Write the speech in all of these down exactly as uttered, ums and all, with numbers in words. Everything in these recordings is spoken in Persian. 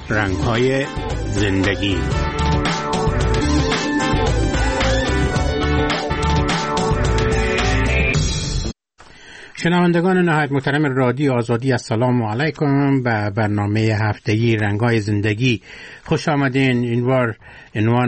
رنگ‌های زندگی. شنوندگان نهایت محترم رادیو آزادی، السلام علیکم. به برنامه هفتگی رنگ‌های زندگی خوش آمدین. این بار عنوان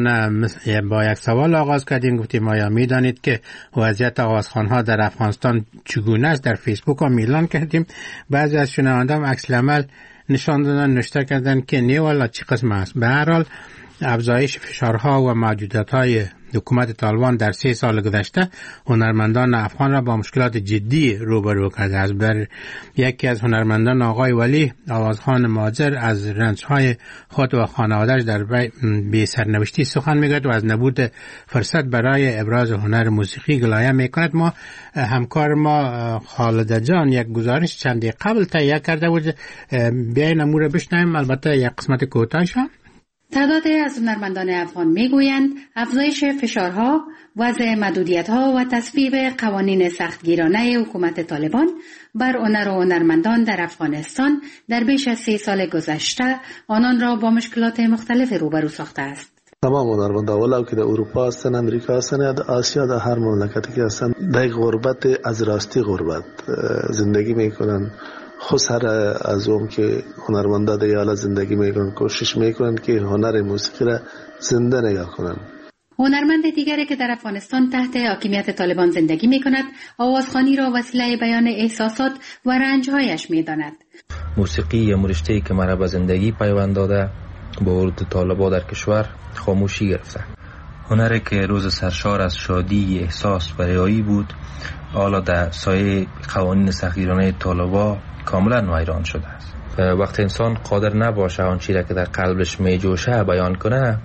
با یک سوال آغاز کردیم. گفتیم آیا میدانید که وضعیت آوازخوان‌ها در افغانستان چگونه است؟ در فیسبوک هم اعلان کردیم. بعضی از شنوندگان عکس العمل نشان دادن، نوشته کردن که نه والا چی قسم است. به هر حال افزایش فشارها و محدودیت‌های حکومت طالبان در سه سال گذشته هنرمندان افغان را با مشکلات جدی روبرو کرده است. بر یکی از هنرمندان آقای ولی آوازخوان ماجر از رنج‌های خود و خانواده‌اش در بی سرنوشتی سخن می‌گوید و از نبود فرصت برای ابراز هنر موسیقی گلایه می‌کند. ما همکار ما خالد جان یک گزارش چندی قبل تهیه کرده بود، بیاین امور را بشنویم، البته یک قسمت کوتاهش. تعدادی از هنرمندان افغان میگویند افزایش فشارها، وضع محدودیت‌ها و تصویب قوانین سختگیرانه حکومت طالبان بر هنر و هنرمندان در افغانستان در بیش از سه سال گذشته آنان را با مشکلات مختلف روبرو ساخته است. تمام هنرمندان ولو که در اروپا هستن، امریکا هستن، در آسیا، در هر مملکتی که هستن در غربت از راستی غربت زندگی میکنن. خسر از اون که هنرمندا در حال زندگی میکنن کوشش میکنن که هنر موسیقی را زنده نگاه کنن. هنرمند دیگری که در افغانستان تحت حاکمیت طالبان زندگی میکند آوازخوانی را وسیله بیان احساسات و رنجهایش میداند. موسیقی یا مرشته‌ای که مرا به زندگی پیوند داده با ورود طالبان در کشور خاموشی گرفته. هنری که روز سرشار از شادی، احساس و ریایی بود حالا در سایه قوانین سختگیرانه طالبان کاملا ویران شده است. وقتی انسان قادر نباشه آن چیزی که در قلبش میجوشه بیان کنه،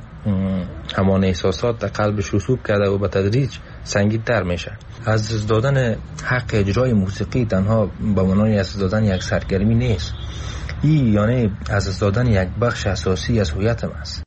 همان احساسات در قلبش رسوب کرده و به تدریج سنگین‌تر میشه. از دست دادن حق اجرای موسیقی تنها به معنای از دست دادن یک سرگرمی نیست، این یعنی از دست دادن یک بخش اساسی از هویت ما است.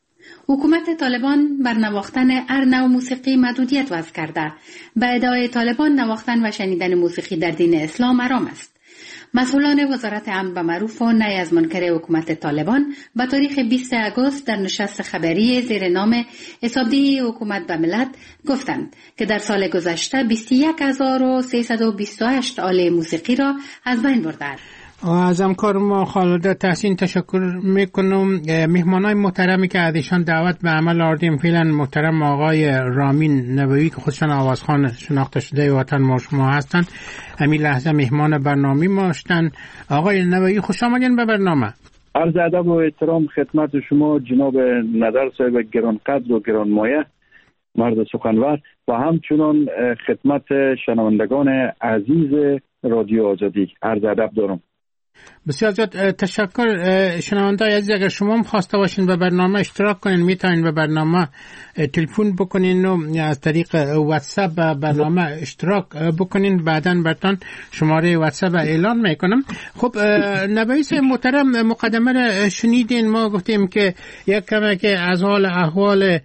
حکومت طالبان بر نواختن هر نوع موسیقی محدودیت وضع کرده. به ادعای طالبان نواختن و شنیدن موسیقی در دین اسلام حرام است. مسئولان وزارت امن به معروف و نهی از منکر حکومت طالبان به تاریخ بیست آگوست در نشست خبری زیر نام حسابدهی حکومت به ملت گفتند که در سال گذشته بیست و یک هزار و سیصد و بیست و هشت آله موسیقی را از بین بردند. از همکار ما خالد تحسین تشکر میکنم. مهمانای محترمی که ازشان دعوت به عمل آوردیم فعلا محترم آقای رامین نوایی که خودشان آوازخوان شناخته شده وطن ما شما هستند، همین لحظه مهمان برنامه ما هستند. آقای نوایی خوش آمدین به برنامه. عرض ادب و احترام خدمت شما جناب نظر صاحب گرانقدر و گرانمایه مرد سخنور و همچنان خدمت شنوندگان عزیز رادیو آزادی عرض ادب دارم. بسیار زیاد تشکر. شنوندگان عزیز اگر شما هم خواسته باشین به برنامه اشتراک کنین میتونین به برنامه تلفن بکنین و از طریق واتساپ به برنامه اشتراک بکنین. بعداً براتون شماره واتساپ اعلان میکنم. خب نویس محترم مقدمه را شنیدین. ما گفتیم که یک کمی که از حال احوال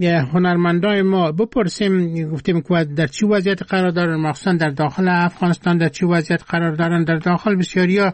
هنرمندان ما بپرسیم. گفتیم که در چه وضعیت قرار دارن، مخصوصا در داخل افغانستان در چه وضعیت قرار دارن. در داخل بسیاریا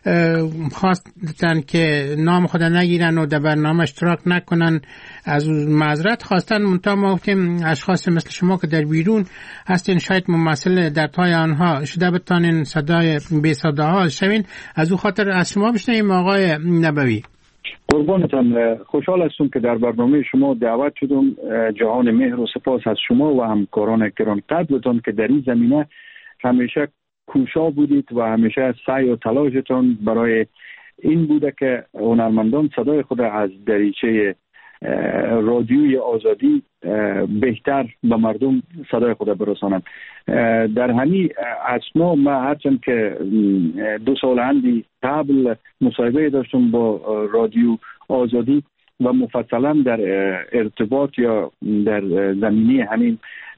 خواستن که نام خود نگیرن و در برنامه اشتراک نکنن، از معذرت خواستن. منتها ما گفتیم اشخاص مثل شما که در بیرون هستین شاید ممثل دردهای آنها شده بتانین صدای بی صداها شوین. از او خاطر از شما بشنویم آقای نبوی. قربانتان، خوشحال هستم که در برنامه شما دعوت شدم. جهان مهر و سپاس از شما و همکاران گرانقدرتان که در این زمینه همیشه کوشا بودید و همیشه سعی و تلاشتان برای این بوده که هنرمندان صدای خود از دریچه رادیوی آزادی بهتر به مردم صدای خود برسانند. در همین اثنا ما هرچند که دو سال اندی قبل مصاحبه داشتم با رادیو آزادی و مفصلا در ارتباط یا در زمینه همین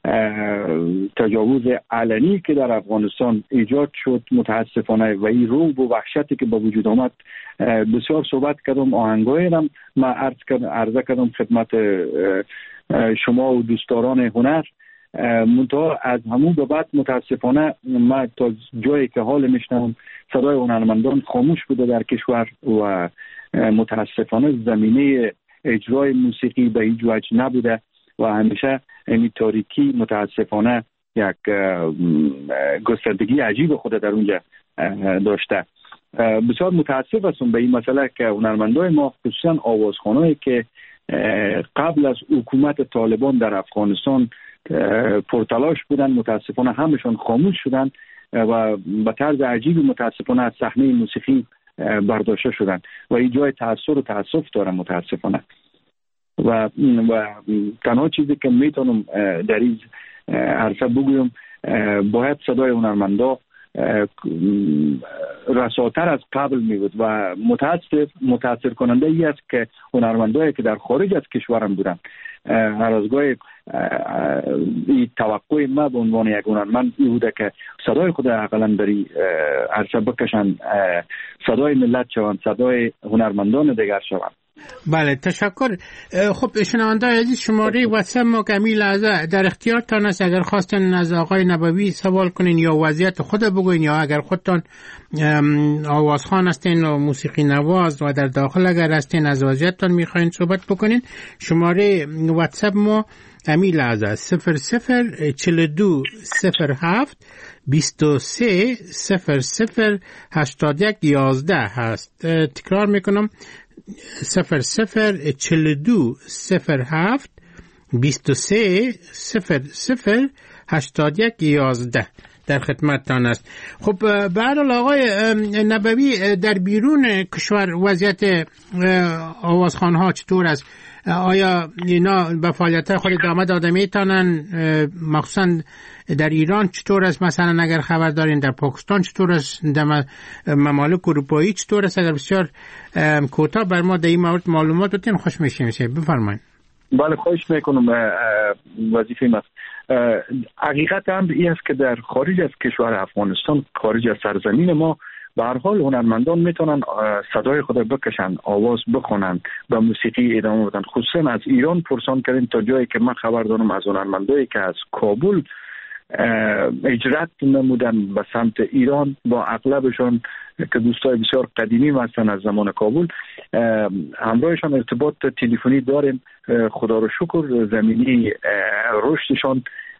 تجاوز علنی که در افغانستان ایجاد شد متاسفانه و این رعب و وحشتی که به وجود آمد بسیار صحبت کردم. آهنگایی هم ما عرض کردم عرضه کردم خدمت شما و دوستداران هنر منتها از همون به بعد متاسفانه ما تا جایی که حال میشنم صدای هنرمندان خاموش بوده در کشور و متاسفانه زمینه اجرای موسیقی به هیچ وجه نبوده و همیشه این تاریکی متاسفانه یک گستردگی عجیب خود در اونجا داشته. بسیار متاسف هستم به این مسئله که هنرمندای ما خصوصا آوازخوانایی که قبل از حکومت طالبان در افغانستان پرتلاش بودن متاسفانه همشون خاموش شدن و به طرز عجیبی متاسفانه از صحنه موسیقی برداشته شدن و این جای تأثیر و تأسف داره متاسفانه. و و تنها چیزی که میتونم در این عرصه بگویم باید صدای هنرمندا رساتر از قبل می بود و متاسف متاثر کننده ای است که هنرمندایی که در خارج از کشورم بودن هر از گاهی این توقع ما به عنوان یک هنرمند این بوده که صدای خود حداقل بری عرصه بکشن، صدای ملت شوند، صدای هنرمندان دیگر شوند. بله تشکر. خب شنونده عزیز شماره واتساپ ما کمی لحظه در اختیارتان است. اگر خواستن از آقای نبوی سوال کنین یا وضعیت خود بگوین یا اگر خودتان آوازخوان هستین و موسیقی نواز و در داخل اگر هستین از وضعیتتان میخواین صحبت بکنین شماره واتساپ ما کمی لحظه صفر صفر چل دو صفر هفت بیست و سه صفر صفر هشتاد یک یازده هست. تکرار میکنم صفر صفر چل دو صفر هفت بیست و سه صفر صفر هشتاد یک یازده در خدمتتان است. خب به هر حال آقای نبوی در بیرون کشور وضعیت آوازخوان‌ها چطور است؟ آیا اینا به فعالیت خود ادامه داده میتونن؟ مخصوصا در ایران چطور است؟ مثلا اگر خبر دارین در پاکستان چطور است؟ در ممالک اروپایی چطور است؟ اگر بسیار کوتاه بر ما در این مورد معلومات بدین خوش میشیم. بفرمایید. بله خواهش میکنم. وظیفه من حقیقت هم این است که در خارج از کشور افغانستان، خارج از سرزمین ما، به هر حال هنرمندان میتونن صدای خود بکشن، آواز بخونن، به موسیقی ادامه بدن. خصوصا از ایران پرسان کردن تا جایی که من خبر دارم از هنرمندایی که از کابل اجرات نمودن به سمت ایران، با اغلبشون که دوستای بسیار قدیمی هستن از زمان کابل، همراهشان ارتباط تلفنی داریم. خدا رو شکر زمینی رشدشان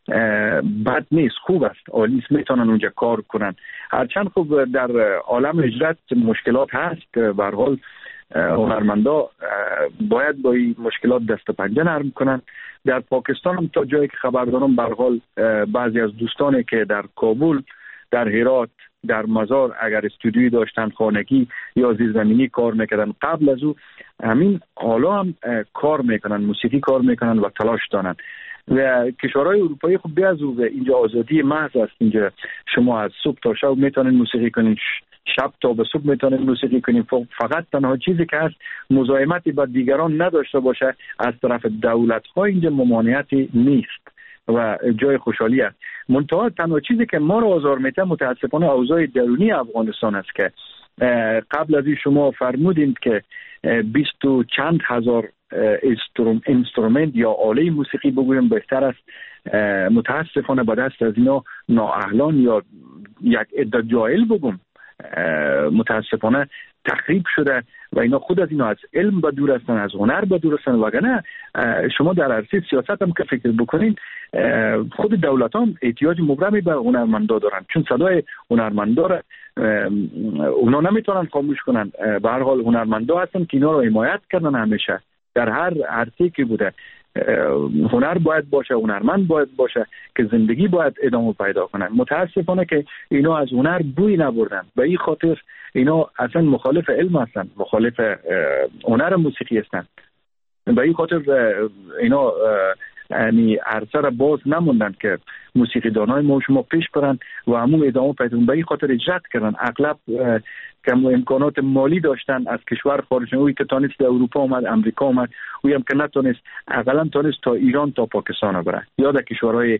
بد نیست، خوب است، عالی است، میتونن اونجا کار کنن. هرچند خوب در عالم اجرات مشکلات هست که به هر حال هنرمندا باید با این مشکلات دست پنجه نرم کنن. در پاکستان هم تا جایی که خبر دارم به هر حال بعضی از دوستانی که در کابل، در هرات، در مزار اگر استودیویی داشتن خانگی یا زیرزمینی کار میکردن قبل از او، همین حالا هم کار میکنن، موسیقی کار میکنن و تلاش دارن. و کشورهای اروپایی خب بیاز و اینجا آزادی محض است. اینجا شما از صبح تا شب میتونین موسیقی کنین، شب تا به صبح میتونین موسیقی کنین. فقط تنها چیزی که هست مزاحمتی با دیگران نداشته باشه از طرف دولت ها اینجا ممانعتی نیست و جای خوشحالی است. منتها تنها چیزی که ما رو آزار میده متاسفانه اوضاع درونی افغانستان است که قبل از این شما فرمودید که بیست و چند هزار اینسترومنت یا آله موسیقی بگویم بهتر است، متاسفانه به دست از اینا نااهلان یا یک عده جاهل بگم متاسفانه تخریب شده و اینا خود از اینا از علم به دور هستن، از هنر به دور هستن. وگرنه شما در عرصه سیاست هم که فکر بکنین خود دولت هم احتیاج مبرمی به هنرمندا دارن، چون صدای هنرمندا را اونا نمیتونن خاموش کنن. به هر حال هنرمندا هستن که اینا رو حمایت کردن، همیشه در هر عرصه‌ای که بوده هنر باید باشه، هنرمند باید باشه که زندگی باید ادامه پیدا کنن. متاسفانه که اینا از هنر بوی نبردن، به این خاطر اینا اصلا مخالف علم هستن، مخالف هنر موسیقی هستن. به این خاطر اینا یعنی عرصه را باز نموندن که موسیقی دانای ما شما پیش برن و همون ادامه پیدا کنن. به این خاطر اجرات کردن. اغلب که امکانات مالی داشتن از کشور خارج، اوی که تانست در اروپا اومد، امریکا اومد، اوی هم که نتونست اقلا تانست تا ایران تا پاکستان بره یا در کشورهای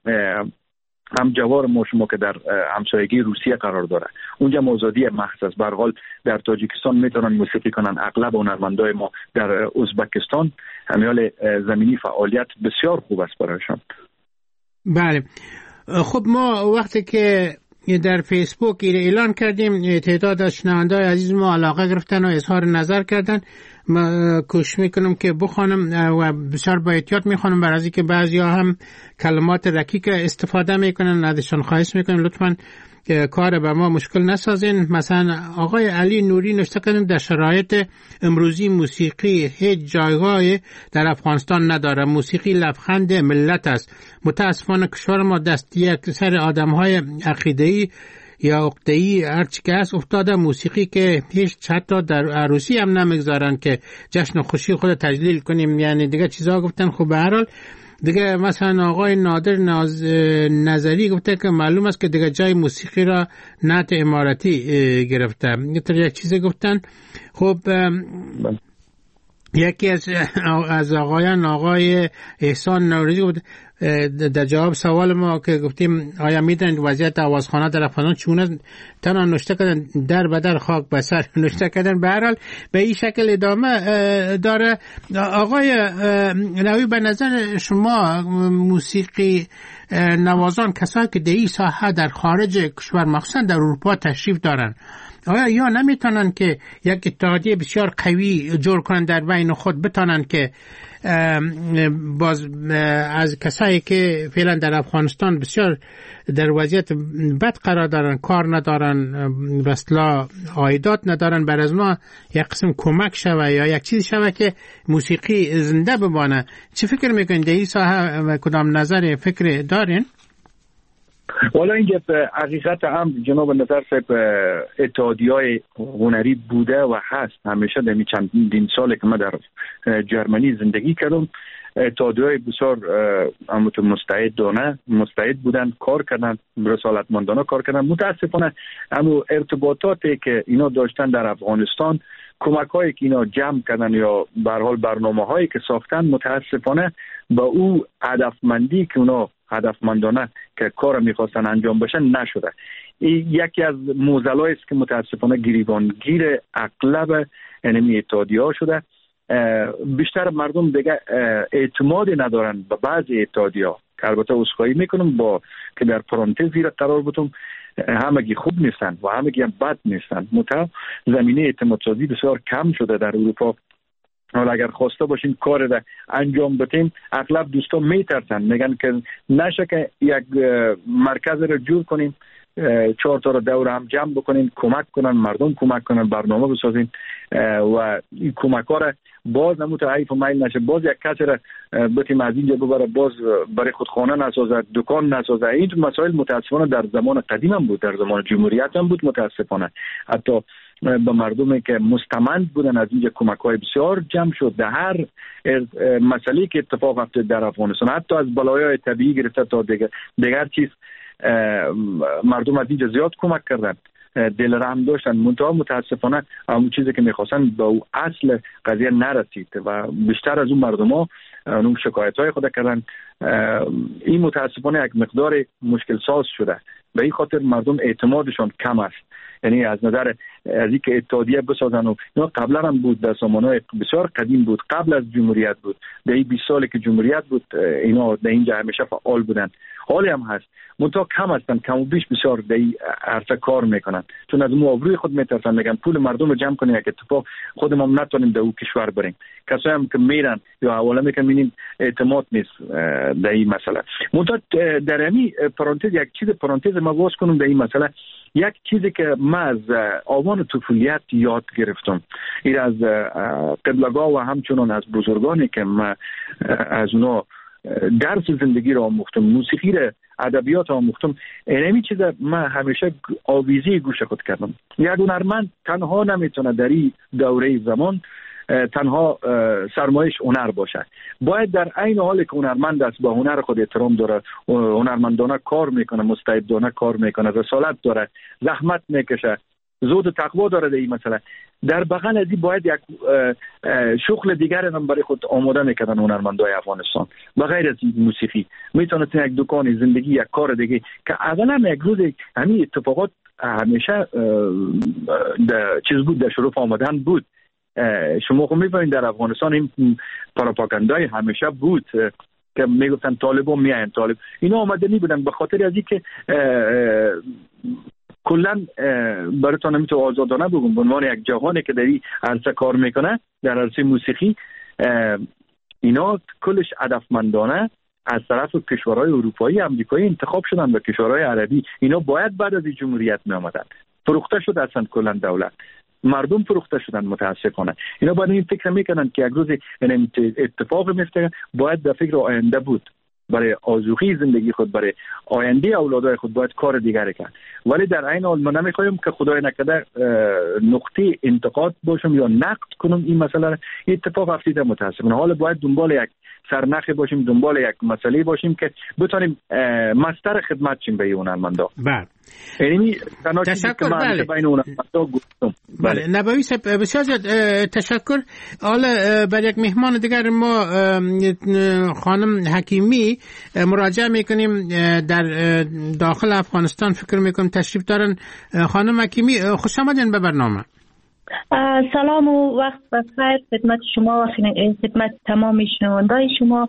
هم جوار ما شما که در همسایگی روسیه قرار داره، اونجا آزادی محض است. به هر حال در تاجیکستان میتونن موسیقی کنن. اغلب هنرمندای ما در ازبکستان همین زمینی فعالیت بسیار خوب است برایشان. بله. خب ما وقتی که در فیسبوک اعلان کردیم تعداد از شنونده‌های عزیز ما علاقه گرفتن و اظهار نظر کردن، ما کوشش میکنم که بخوانم و بسیار با احتیاط میخوانم، برای از اینکه بعضیا هم کلمات رکیک استفاده میکنن. ازشان خواهش میکنم لطفاً کار به ما مشکل نسازین. مثلا آقای علی نوری نوشته کردن در شرایط امروزی موسیقی هیچ جایگاهی در افغانستان نداره. موسیقی لبخند ملت است. متاسفانه کشور ما دستی اکثر آدم‌های عقیده‌ای یا عقده‌ای هرچی که هست افتاده موسیقی که هیچ حتی در عروسی هم نمیگذارن که جشن و خوشی خود تجلیل کنیم. یعنی دیگه چیزا گفتن. خب به هر حال دیگه مثلا آقای نادر ناز... نظری گفته که معلوم است که دیگه جای موسیقی را نعت امارتی گرفته. یه چیزی گفتن. خب یکی از از آقایان آقای احسان نوروزی گفت در جواب سوال ما که گفتیم آیا میدونید وضعیت آوازخوان‌ها در افغانستان چونه، تنها نوشته کردن در بدر خاک بسر نوشته کردن. به هر حال به این شکل ادامه داره. آقای نوی به نظر شما موسیقی نوازان کسایی که در این ساحه در خارج کشور مخصوصا در اروپا تشریف دارن آیا یا نمیتونن که یک اتحادیه بسیار قوی جور کنن در بین خود، بتونن که باز از کسایی که فعلا در افغانستان بسیار در وضعیت بد قرار دارن، کار ندارن، بسلا عایدات ندارن، بر از ما یک قسم کمک شوه یا یک چیز شوه که موسیقی زنده بمانه. چه فکر میکنید در این ساحه و کدام نظر فکر دارین؟ والا اینجا حقیقت هم جناب نظر صاحب اتحادیه‌های هنری بوده و هست همیشه. در این چندین سال که من در جرمنی زندگی کردم اتحادیه‌های بسیار مستعدانه مستعد بودن، کار کردن، رسالتمندانه کار کردن. متاسفانه اما ارتباطاتی که اینا داشتن در افغانستان، کمک‌هایی که اینا جمع کردن یا به هر حال برنامه‌هایی که ساختن، متاسفانه با او هدفمندی که اونا هدفمندانه که کار میخواستن انجام بشن نشده. این یکی از معضلایی است که متاسفانه گریبانگیر اغلب انمی اتحادیه‌ها شده. بیشتر مردم دیگه اعتماد ندارن به بعضی اتحادیه‌ها که البته عذرخواهی میکنم با که در پرانتز زیر قرار بودم، همگی خوب نیستن و همگی هم بد نیستن. متأ زمینه اعتماد سازی بسیار کم شده در اروپا. حالا اگر خواسته باشین کار را انجام بدیم، اغلب دوستان میترسن، میگن که نشه که یک مرکز را جور کنیم، چهار تا را دور هم جمع بکنیم، کمک کنن مردم، کمک کنن برنامه بسازیم و این کمک ها را باز نموت حیف و میل نشه، باز یک کسی را بتیم از اینجا ببره باز برای خود خانه نسازه، دکان نسازه. این مسائل متاسفانه در زمان قدیم هم بود، در زمان جمهوریت هم بود. متاسفانه حتی به مردمی که مستمند بودن از اینجا کمک‌های بسیار جمع شد در هر مسئله که اتفاق افتاد در افغانستان، حتی از بلایای طبیعی گرفته تا دیگر دیگر چیز مردم از اینجا زیاد کمک کردن، دل رحم داشتن. منتها متاسفانه همون چیزی که میخواستن به او اصل قضیه نرسید و بیشتر از اون مردم ها اون شکایت های خود کردن. این متاسفانه یک مقدار مشکل ساز شده، به این خاطر مردم اعتمادشان کم است. یعنی از نظر از اینکه اتحادیه بسازن و اینا قبلا هم بود، در زمانهای بسیار قدیم بود، قبل از جمهوریت بود. در این بیست سالی که جمهوریت بود اینا در اینجا همیشه فعال بودن، حالی هم هست. منتها کم هستن، کم و بیش بسیار در این عرصه کار میکنن، چون از آبروی خود میترسن، میگن پول مردم رو جمع کنیم یک اتفاق خودمون هم نتونیم در اون کشور بریم. کسایی هم که میرن یا حواله میکنن میبینیم اعتماد نیست در این مسئله. منتها در همین پرانتز یک چیز پرانتز ما باز کنم در این مسئله. یک چیزی که من از آوان طفولیت یاد گرفتم، این از قبلگاه و همچنان از بزرگانی که من از اونا درس زندگی را آموختم، موسیقی را، ادبیات را آموختم، اینمی چیز من همیشه آویزی گوش خود کردم. یک هنرمند تنها نمیتونه در این دوره زمان تنها سرمایش هنر باشه، باید در عین حالی که هنرمند است با هنر خود احترام داره، هنرمندانه کار میکنه، مستعدانه کار میکنه، رسالت داره، زحمت میکشه، زود و تقوا داره در این مسئله، در بغل از این باید یک شغل دیگر هم برای خود آماده میکردن هنرمندای افغانستان. بغیر از موسیقی میتونست یک دکان زندگی، یک کار دیگه که اولا یک روز همین اتفاقات همیشه چیز بود، در شروع آمدن بود. شما خب می‌بینید در افغانستان این پروپاگاندای همیشه بود. که میگفتن طالبان میاین طالب، اینا آمدنی بودن به خاطر از اینکه کلا براتون نمیتو آزادانه بگم به عنوان یک جوانی که در این عرصه کار میکنه در عرصه موسیقی، اینا کلش هدفمندانه از طرف کشورهای اروپایی امریکایی انتخاب شدن به کشورهای عربی. اینا باید بعد از جمهوریت می آمدن. فروخته شد اصلا کلا دولت، مردم فروخته شدن متاسفانه. اینا باید این فکر میکنن که یک روز این اتفاق میفته، باید در فکر آینده بود، برای آذوقی زندگی خود، برای آینده اولادای خود باید کار دیگری کرد. ولی در عین حال ما نمیخوایم که خدای نکرده نقطه انتقاد باشم یا نقد کنم این مسئله. اتفاق افتاده متاسفانه. حالا باید دنبال یک سرنخ باشیم، دنبال یک مسئله باشیم که بتونیم مستر خدمت چیم به هنرمندا. بله. یعنی تشکر. بله. بین هنرمندا گفتم. بله. نبوی صاحب بسیار زیاد تشکر. حالا بر یک مهمان دیگر ما خانم حکیمی مراجعه میکنیم در داخل افغانستان، فکر میکنم تشریف دارن. خانم حکیمی خوش آمدین به برنامه. سلام و وقت بخیر خدمت شما و خدمت تمام شنوندای شما.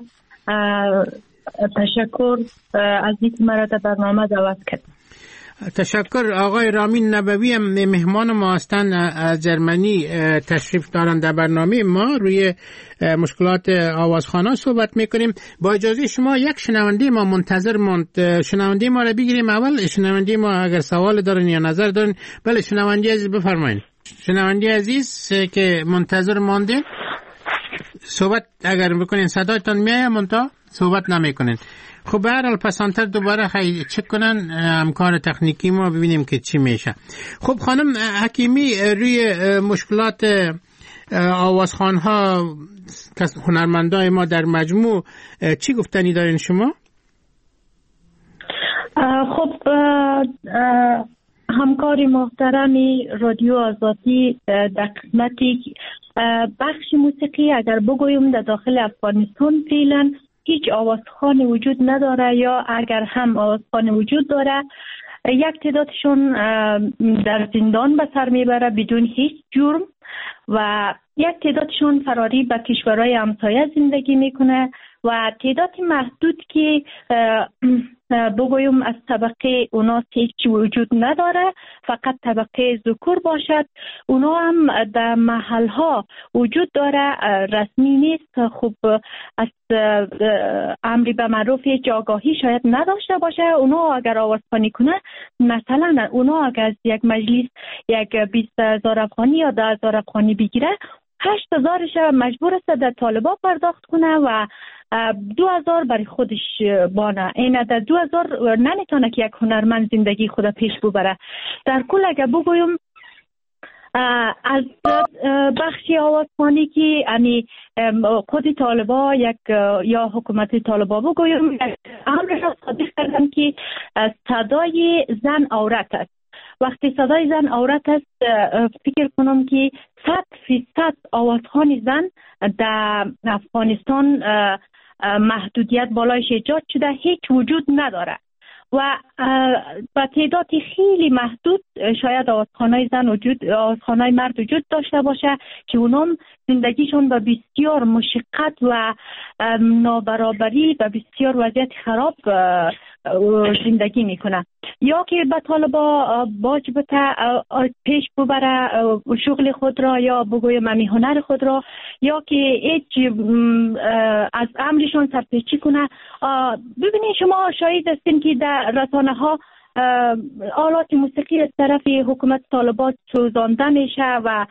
تشکر از اینکه مرا در برنامه دعوت کرد. تشکر. آقای رامین نبوی مهمان ما هستند، از جرمنی تشریف دارند در برنامه ما. روی مشکلات آوازخوان‌ها صحبت میکنیم. با اجازه شما یک شنونده ما منتظر ماند. شنونده ما را بگیریم اول. شنونده ما اگر سوال دارن یا نظر دارن. بله شنونده عزیز بفرمایید. شنونده عزیز که منتظر مانده صحبت اگر بکنین صدایتان میایه منتها صحبت نمیکنین. خب به هر حال پسانتر دوباره خیلی چک کنن همکار تکنیکی ما ببینیم که چی میشه. خب خانم حکیمی روی مشکلات آوازخوان‌ها هنرمندای ما در مجموع چی گفتنی دارین شما؟ خب همکار محترمی رادیو آزادی در قسمتی بخش موسیقی اگر بگویم در داخل افغانستان فعلا هیچ آوازخوان وجود نداره، یا اگر هم آوازخوان وجود داره یک تعدادشون در زندان به سر میبره بدون هیچ جرم و یک تعدادشون فراری به کشورهای همسایه زندگی میکنه و تعداد محدود که بگویم از طبقه اونا هیچ وجود نداره، فقط طبقه ذکور باشد. اونا هم در محلها وجود داره، رسمی نیست. خوب از امری به معروف هیچ آگاهی شاید نداشته باشه. اونا اگر آوازخوانی کنه، مثلا اونا اگر از یک مجلس یک بیست هزار افغانی یا ده هزار افغانی بگیره، هشت هزارش مجبور است در طالبا پرداخت کنه و دو هزار برای خودش بانه. این در دو هزار نمیتونه که یک هنرمند زندگی خود پیش ببره. در کل اگر بگویم از بخشی آوازخوانی که یعنی خود طالبا یک یا حکومت طالبا بگویم امر را صادق کردن که صدای زن عورت است. وقتی صدای زن عورت است، فکر کنم که صد فیصد آوازخوان زن در افغانستان محدودیت بالایش ایجاد شده، هیچ وجود نداره و با تعداد خیلی محدود شاید آوازخوانای زن وجود آوازخوانای مرد وجود داشته باشه که اونم زندگیشون با بسیار مشقت و نابرابری و بسیار وضعیت خراب زندگی میکنه، یا که به طالبا باج بته پیش ببره شغل خود را یا بگویم امی هنر خود را، یا که هیچ از امرشون سرپیچی کنه. ببینید شما شاهد هستین که در رسانه ها آلات موسیقی از طرف حکومت طالبات سوزانده میشه و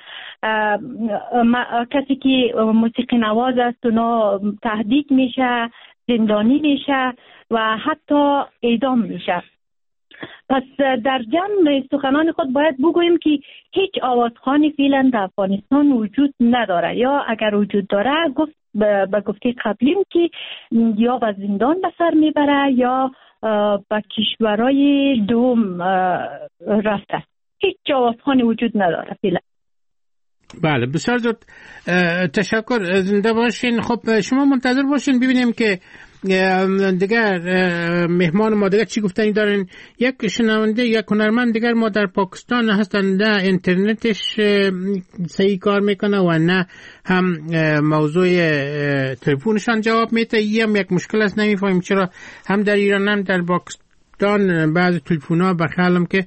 کسی که موسیقی نواز است اونا تهدید میشه، زندانی میشه و حتی اعدام میشه. پس در جمع سخنان خود باید بگوییم که هیچ آوازخوانی فعلا در افغانستان وجود نداره، یا اگر وجود داره گفت به گفته قبلیم که یا به زندان به سر میبره یا به کشورهای دوم رفته. هیچ آوازخوانی وجود نداره فعلا. بله بسیار زود تشکر، زنده باشین. خب شما منتظر باشین ببینیم که دیگر مهمان ما دیگر چی گفتنی دارن؟ یک شنونده یک هنرمند دیگر ما در پاکستان هستن، نه اینترنتش صحیح کار میکنه و نه هم موضوع تلفنشان جواب میده. یه هم یک مشکل است، نمیفهمیم چرا هم در ایران هم در پاکستان بعضی تلفن‌ها بخیالم که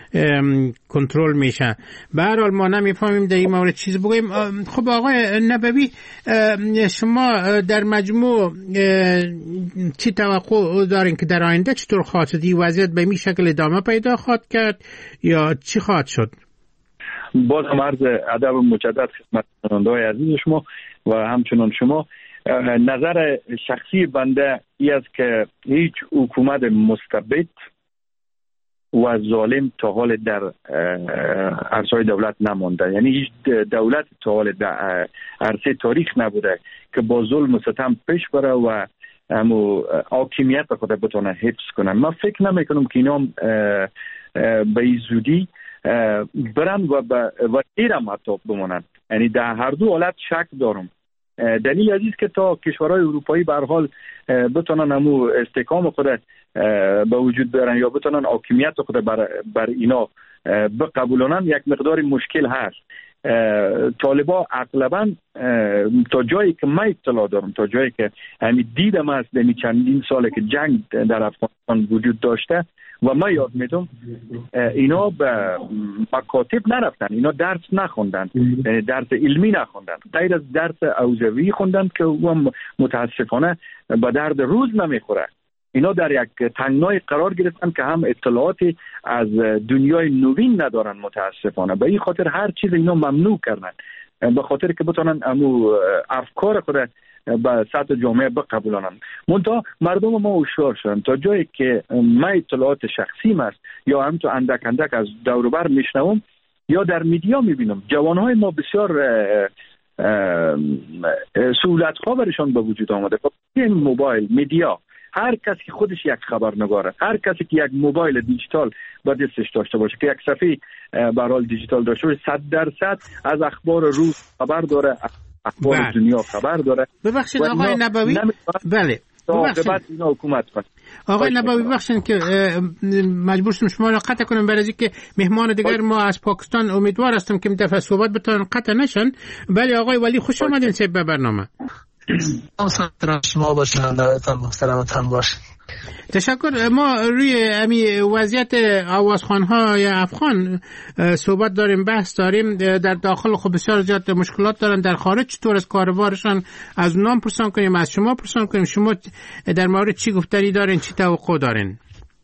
کنترل میشه. به هر حال ما نمیفهمیم در این مورد چیز بگویم. خب آقای نبوی، شما در مجموع چی توقع دارین که در آینده چطور خواهد شد؟ این وضعیت به این شکل ادامه پیدا خواهد کرد یا چی خواهد شد؟ باز هم عرض ادب مجدد خدمت شنونده‌های عزیز شما و همچنان شما. نظر شخصی بنده ای است که هیچ حکومت مستبد و ظالم تا حال در عرصه دولت نمانده، یعنی هیچ دولت تا حال در عرصه تاریخ نبوده که با ظلم و ستم پیش بره و همو حاکمیت خود بتونه حفظ کنه. من فکر نمی کنم که اینا به این زودی برن و و دیرم حتی بمونن. یعنی در هر دو حالت شک دارم. دلیل عزیز که تا کشورهای اروپایی به هر حال بتونن همو استحکام خود به وجود بیارن یا بتونن حاکمیت خود بر, بر اینا بقبولونن، یک مقدار مشکل هست. طالبا اغلبا تا جایی که من اطلاع دارم، تا جایی که همین دیدم است در چندین ساله که جنگ در افغانستان وجود داشته و من یاد میدم، اینا به مکاتب نرفتن، اینا درس نخوندن، درس علمی نخوندن، غیر از درس حوزوی خوندن که او متاسفانه به درد روز نمیخوره. اینا در یک تنگنای قرار گرفتن که هم اطلاعاتی از دنیای نوین ندارن متاسفانه. به این خاطر هر چیز اینا ممنوع کردن، به خاطر که بتونن امو افکار خود به سطح جامعه بقبولانن. منتها مردم ما هوشیار شدن تا جایی که من اطلاعات شخصیم است یا هم تو اندک اندک از دور و بر میشنوم یا در میدیا میبینم، جوانهای ما بسیار سهولت‌ها برشان به وجود آمده. این موبایل، میدیا، هر کسی که خودش یک خبرنگاره، هر کسی که یک موبایل دیجیتال با دستش داشته باشه، که یک صفحه برای دیجیتال داشته باشه، صد درصد از اخبار روز خبر داره، اخبار بله. دنیا خبر داره. ببخشید آقای نبوی، بله ببخشید اینا حکومت کنه. آقای نبوی ببخشید که مجبور شدم شما را قطع کنم، برای اینکه مهمان دیگر ما از پاکستان امیدوار هستم که این دفعه صحبت بتونن قطع نشن. بله آقای ولی خوش آمدین سه به برنامه. سلام شما باشین، دعوتتان محترمتان باشه. تشکر. ما روی امی وضعیت آوازخوان‌های افغان صحبت داریم، بحث داریم. در داخل خب بسیار زیاد مشکلات دارن، در خارج چطور از کاروبارشان از اونام پرسان کنیم، از شما پرسان کنیم. شما در مورد چی گفتنی دارین، چی توقع دارین؟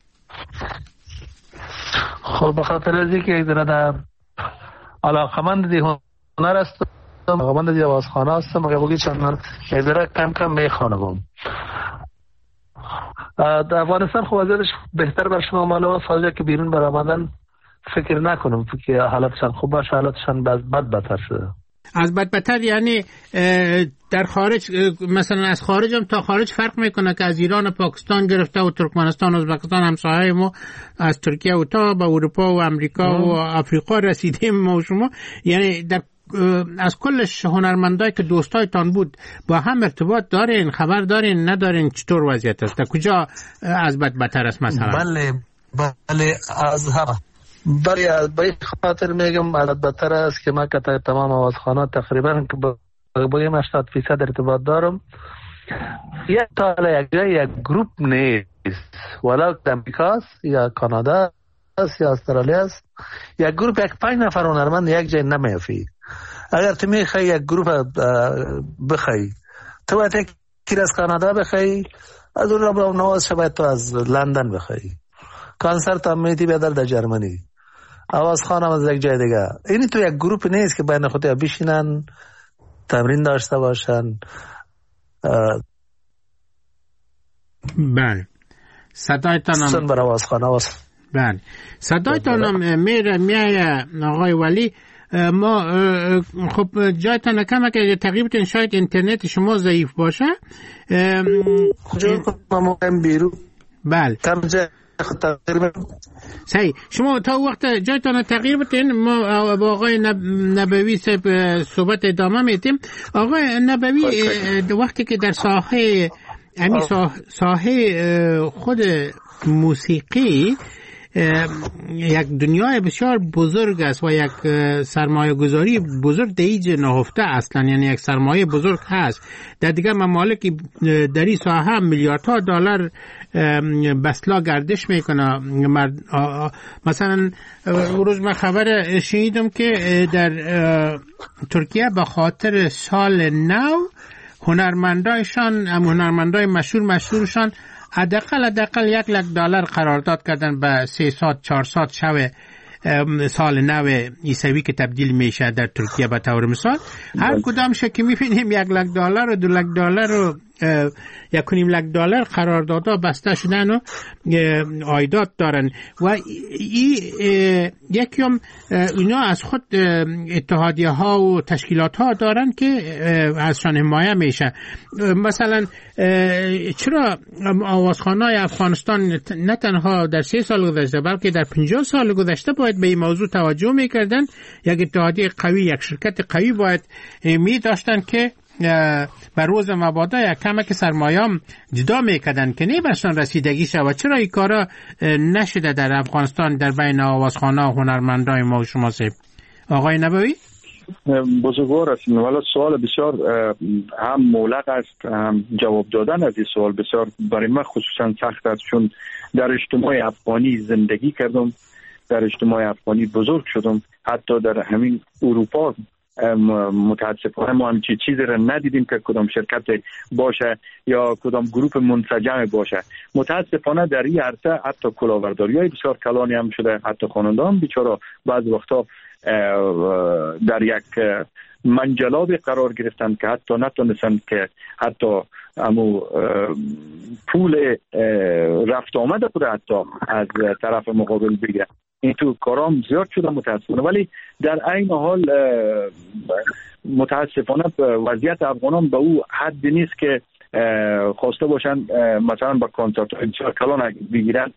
خب بخاطر از اینکه یک در علاقمند دی هنر است، علاقمند دی آوازخوانه هستم، مگه بگید چند من اداره کم کم میخوانم. در افغانستان خب وضعیتش بهتر بر شما معلوم است، حالا که بیرون برآمدن فکر نکنم که حالتشان خوب باشه، حالتشان بد بدتر شده. از بد بدتر یعنی در خارج، مثلا از خارج هم تا خارج فرق میکنه که از ایران و پاکستان گرفته و ترکمنستان و ازبکستان همسایه ما، از ترکیه و تا به اروپا و امریکا و آفریقا رسیدیم ما و شما، یعنی در از کلش هنرمندایی که دوستایتان بود با هم ارتباط دارین، خبر دارین، ندارین؟ چطور وضعیت است؟ کجا از بد بدتر است مثلا؟ بله بله از هم بله به خاطر میگم از بدتر است که من که تمام آوازخوانات تقریبا با هشتاد فیصد ارتباط دارم. یک تا یک جای یک گروپ نیست، ولو در امریکاست یا کانادا است یا استرالیا است، یک گروپ یک پنج نفر هنرمند یک جای نمیافید. اگر تو میخوای یک گروپ بخوای، تو باید یکی از کانادا بخوای، از اون را به نواز شباید تو از لندن بخوای، کنسرت هم میتی بیادر در جرمنی، آوازخوان هم از یک جای دیگه. اینی تو یک گروپ نیست که بین خودی بشینن تمرین داشته باشن. بله صدایتانم برای آوازخوان آواز بله صدایتانم میره میایه آقای ولی. ما خب جایتان کمه که تقریبا شاید اینترنت شما ضعیف باشه. کجا ما بیرون بله کم جای تقریبا صحیح. شما تا وقت جایتان تغییر بتین ما با آقای نبوی صحبت ادامه میتیم. آقای نبوی وقتی که در ساحه امی ساحه خود موسیقی یک دنیای بسیار بزرگ است و یک سرمایه گذاری بزرگ در اینجا نهفته اصلا، یعنی یک سرمایه بزرگ هست. در دیگر ممالکی در این ساحه میلیاردها دلار بسلا گردش میکنه. مثلا روز من خبر شنیدم که در ترکیه به خاطر سال نو هنرمندایشان، هنرمندای مشهور مشهورشان حداقل حداقل یک لک دلار قرارداد کردن به سیصد چهارصد شب سال نو عیسوی که تبدیل میشه در ترکیه. به طور مثال هر کدام که میبینیم یک لک دلار و دو لک دلار و یک و نیم لک دلار قراردادها بسته شدن و عایدات دارن و این یکیم اینا از خود اتحادیه ها و تشکیلات ها دارن که ازشان حمایه میشه. مثلا چرا آوازخوان‌های افغانستان نه تنها در سه سال گذشته بلکه در پنجاه سال گذشته باید به این موضوع توجه میکردن؟ یک اتحادیه قوی، یک شرکت قوی باید می داشتن که بر روز مبادا یک کمک سرمایه‌ام جدا میکردن که نه برشان رسیدگی شد. و چرا این کارا نشده در افغانستان در بین آوازخوان‌ها و هنرمندای ما و شما سیب؟ آقای نبوی؟ بزرگوار است. ولی سوال بسیار هم مولق است، هم جواب دادن از این سوال بسیار برای من خصوصا سخت است، چون در اجتماع افغانی زندگی کردم، در اجتماع افغانی بزرگ شدم. حتی در همین اروپا متاسفانه ما همچی چیزی را ندیدیم که کدام شرکت باشه یا کدام گروه منسجم باشه. متاسفانه در این عرصه حتی کلاهبرداری های بسیار کلانی هم شده، حتی خواننده هم بیچاره بعض وقتا در یک منجلاب قرار گرفتن که حتی نتونستن که حتی امو پول رفت آمده خود حتی از طرف مقابل بگیرن. این تو کارام زیاد شده متاسفانه. ولی در این حال متاسفانه وضعیت افغانان به او حد نیست که خواسته باشن مثلا با کنسرت های بسیار کلان بگیرن،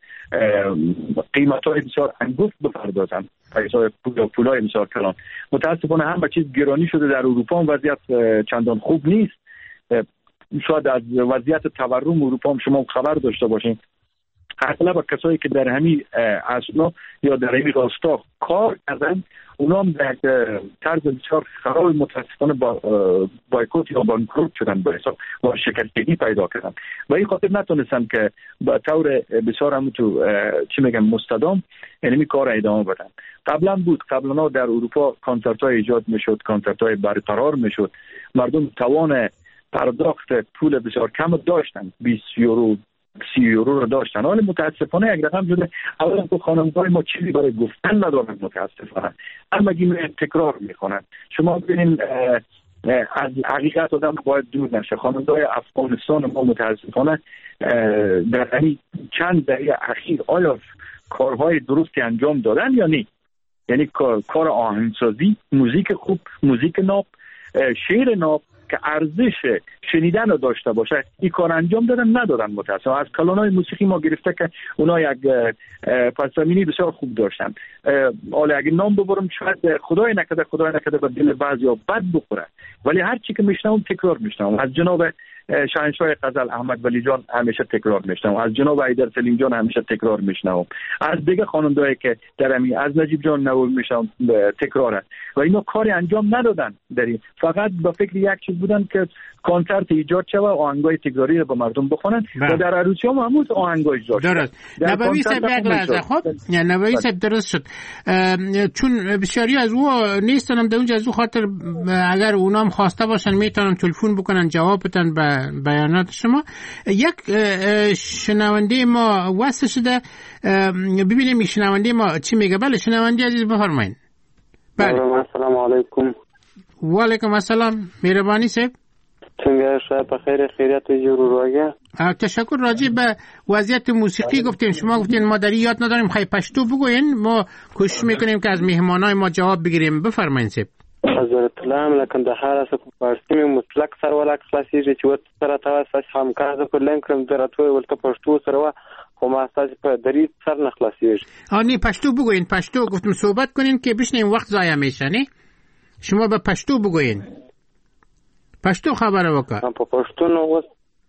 قیمت های بسیار انگفت بپردازن، پول های بسیار کلان. متاسفانه همه چیز گرانی شده. در اروپا هم وضعیت چندان خوب نیست. شاید از وضعیت تورم اروپا هم شما خبر داشته باشین. اغلب کسایی که در همین اصلا یا در همین راستا کار کردن اونا هم در طرز بسیار خراب متاسفانه با بایکوت یا بانکروت شدن، با حساب با شکستگی پیدا کردن و این خاطر نتونستن که با طور بسیار هم تو چی میگم مستدام یعنی کار ادامه بدن. قبلا بود، قبلا در اروپا کنسرت های ایجاد میشد، کنسرت های برقرار میشد، مردم توان پرداخت پول بسیار کم داشتن، بیست یورو سی یورو رو داشتن. حالا متاسفانه یک رقم شده. اولا که خانم‌های ما چیزی برای گفتن ندارن متاسفانه، اما گیم تکرار میکنن. شما ببینید از حقیقت آدم باید دور نشه. خانم‌های افغانستان ما متاسفانه در همین چند دهه اخیر آیا کارهای درستی انجام دادن یا نه؟ یعنی کار آهنگسازی، موزیک خوب، موزیک ناب، شعر ناب که ارزش شنیدن رو داشته باشه، این کار انجام دادن ندادن متاسفانه. از کلانای موسیقی ما گرفته که اونا یک پس‌زمینی بسیار خوب داشتن. حالا اگه نام ببرم شاید خدای نکرده خدای نکرده به دل بعضیا بد بخوره، ولی هر چی که میشنم تکرار میشنم. از جناب شاهنشاه غزل احمد ولی جان همیشه تکرار میشنم، از جناب حیدر سلیم جان همیشه تکرار میشنم، از دیگه خواننده‌ای که در همین از نجیب جان نوایی میشنم تکراره و اینا کاری انجام ندادن. در این فقط با فکر یک چیز بودن که کنسرت ایجاد شود، آهنگای تکراری رو به مردم بخونن و در عروسی هم همون آهنگای ایجاد شد. درست. نبوی صاحب یک لحظه خب نبوی صاحب درست شد. چون بسیاری از او نیستن در اونجا، از او خاطر اگر اونا هم خواسته باشن میتونن تلفن بکنن جواب بدن به بیانات شما. یک شنونده ما واسه شده، ببینیم شنونده ما چی میگه. بله شنونده عزیز بفرمایید. بله السلام علیکم. و علیکم السلام. مهربانی صاحب. څنګه شاید په خیر خیریت جوړ راګه. تشکر. راجع به وضعیت موسیقی گفتین، شما گفتین ما در یاد نداریم، خیلی پشتو بگوین، ما کوشش میکنیم که از مهمانای ما جواب بگیریم. بفرمایید صاحب. حضرت الله لکه د هر څه په فارسی می مطلق سره ولا خلاصيږي چې وت سره تاسو همکار په لینکرم درته ولته پښتو سره خو ما تاسو په دری سره نه خلاصيږي. آنی پښتو بگوین. پښتو گفتم صحبت کنین که بشنیم وقت ضایع میشه. نه شما به پښتو بگوین. پښتو خبره وکړه. په پښتو نو وس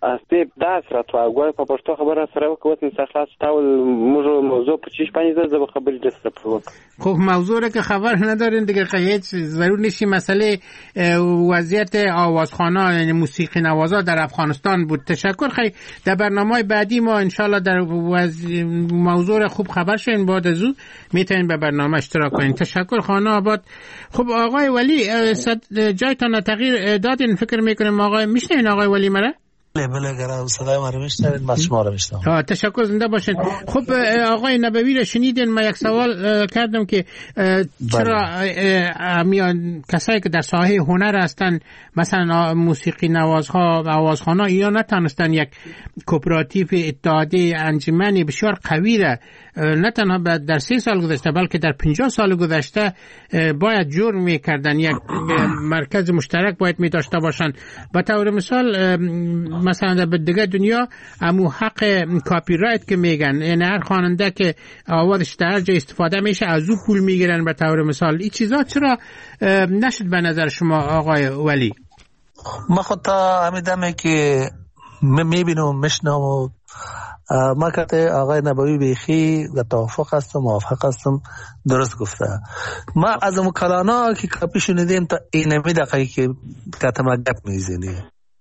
استي داس راتوا غوړ په پښتو خبره سره وکوت نن خلاص تاول موږ موضوع په چیش باندې زه به خبرې درسره پروک خب موضوع را که خبر ندارین دیگه هیچ ضرور نیست. مسئله وضعیت آوازخوانان یعنی موسیقی نوازا در افغانستان بود. تشکر. خیلی در برنامه بعدی ما انشالله در وز... موضوع خوب خبر شوین بعد از او میتونین به برنامه اشتراک کنین. تشکر خانه آباد. خب آقای ولی جایتان تغییر دادین فکر میکنیم. آقای میشنین آقای ولی مرا؟ بله بله گرم صدای ما رو میشنوید، من شما رو میشنوم. تشکر، زنده باشین. خب آقای نبوی رو شنیدین. من یک سوال کردم که چرا میان کسایی که در ساحه هنر هستن مثلا موسیقی نوازها و آوازخوان‌ها یا نتونستن یک کوپراتیو اتحادیه انجمنی بسیار قوی را نه تنها در سی سال گذشته بلکه در پنجاه سال گذشته باید جور میکردن، یک مرکز مشترک باید می داشته باشن. به طور مثال مثلا در دیگه دنیا امو حق کاپی رایت که میگن، یعنی هر خواننده که آوازش در جای استفاده میشه از او پول میگیرن به طور مثال. این چیزا چرا نشد به نظر شما آقای ولی؟ ما خود تا همیدمه که میبینم میشنم ما که آقای نبوی بیخی و توافق هستم موافق هستم، درست گفته. ما از اون کلانا که کپی شنیدیم تا این نمی دقیقی که کتما گپ میزنی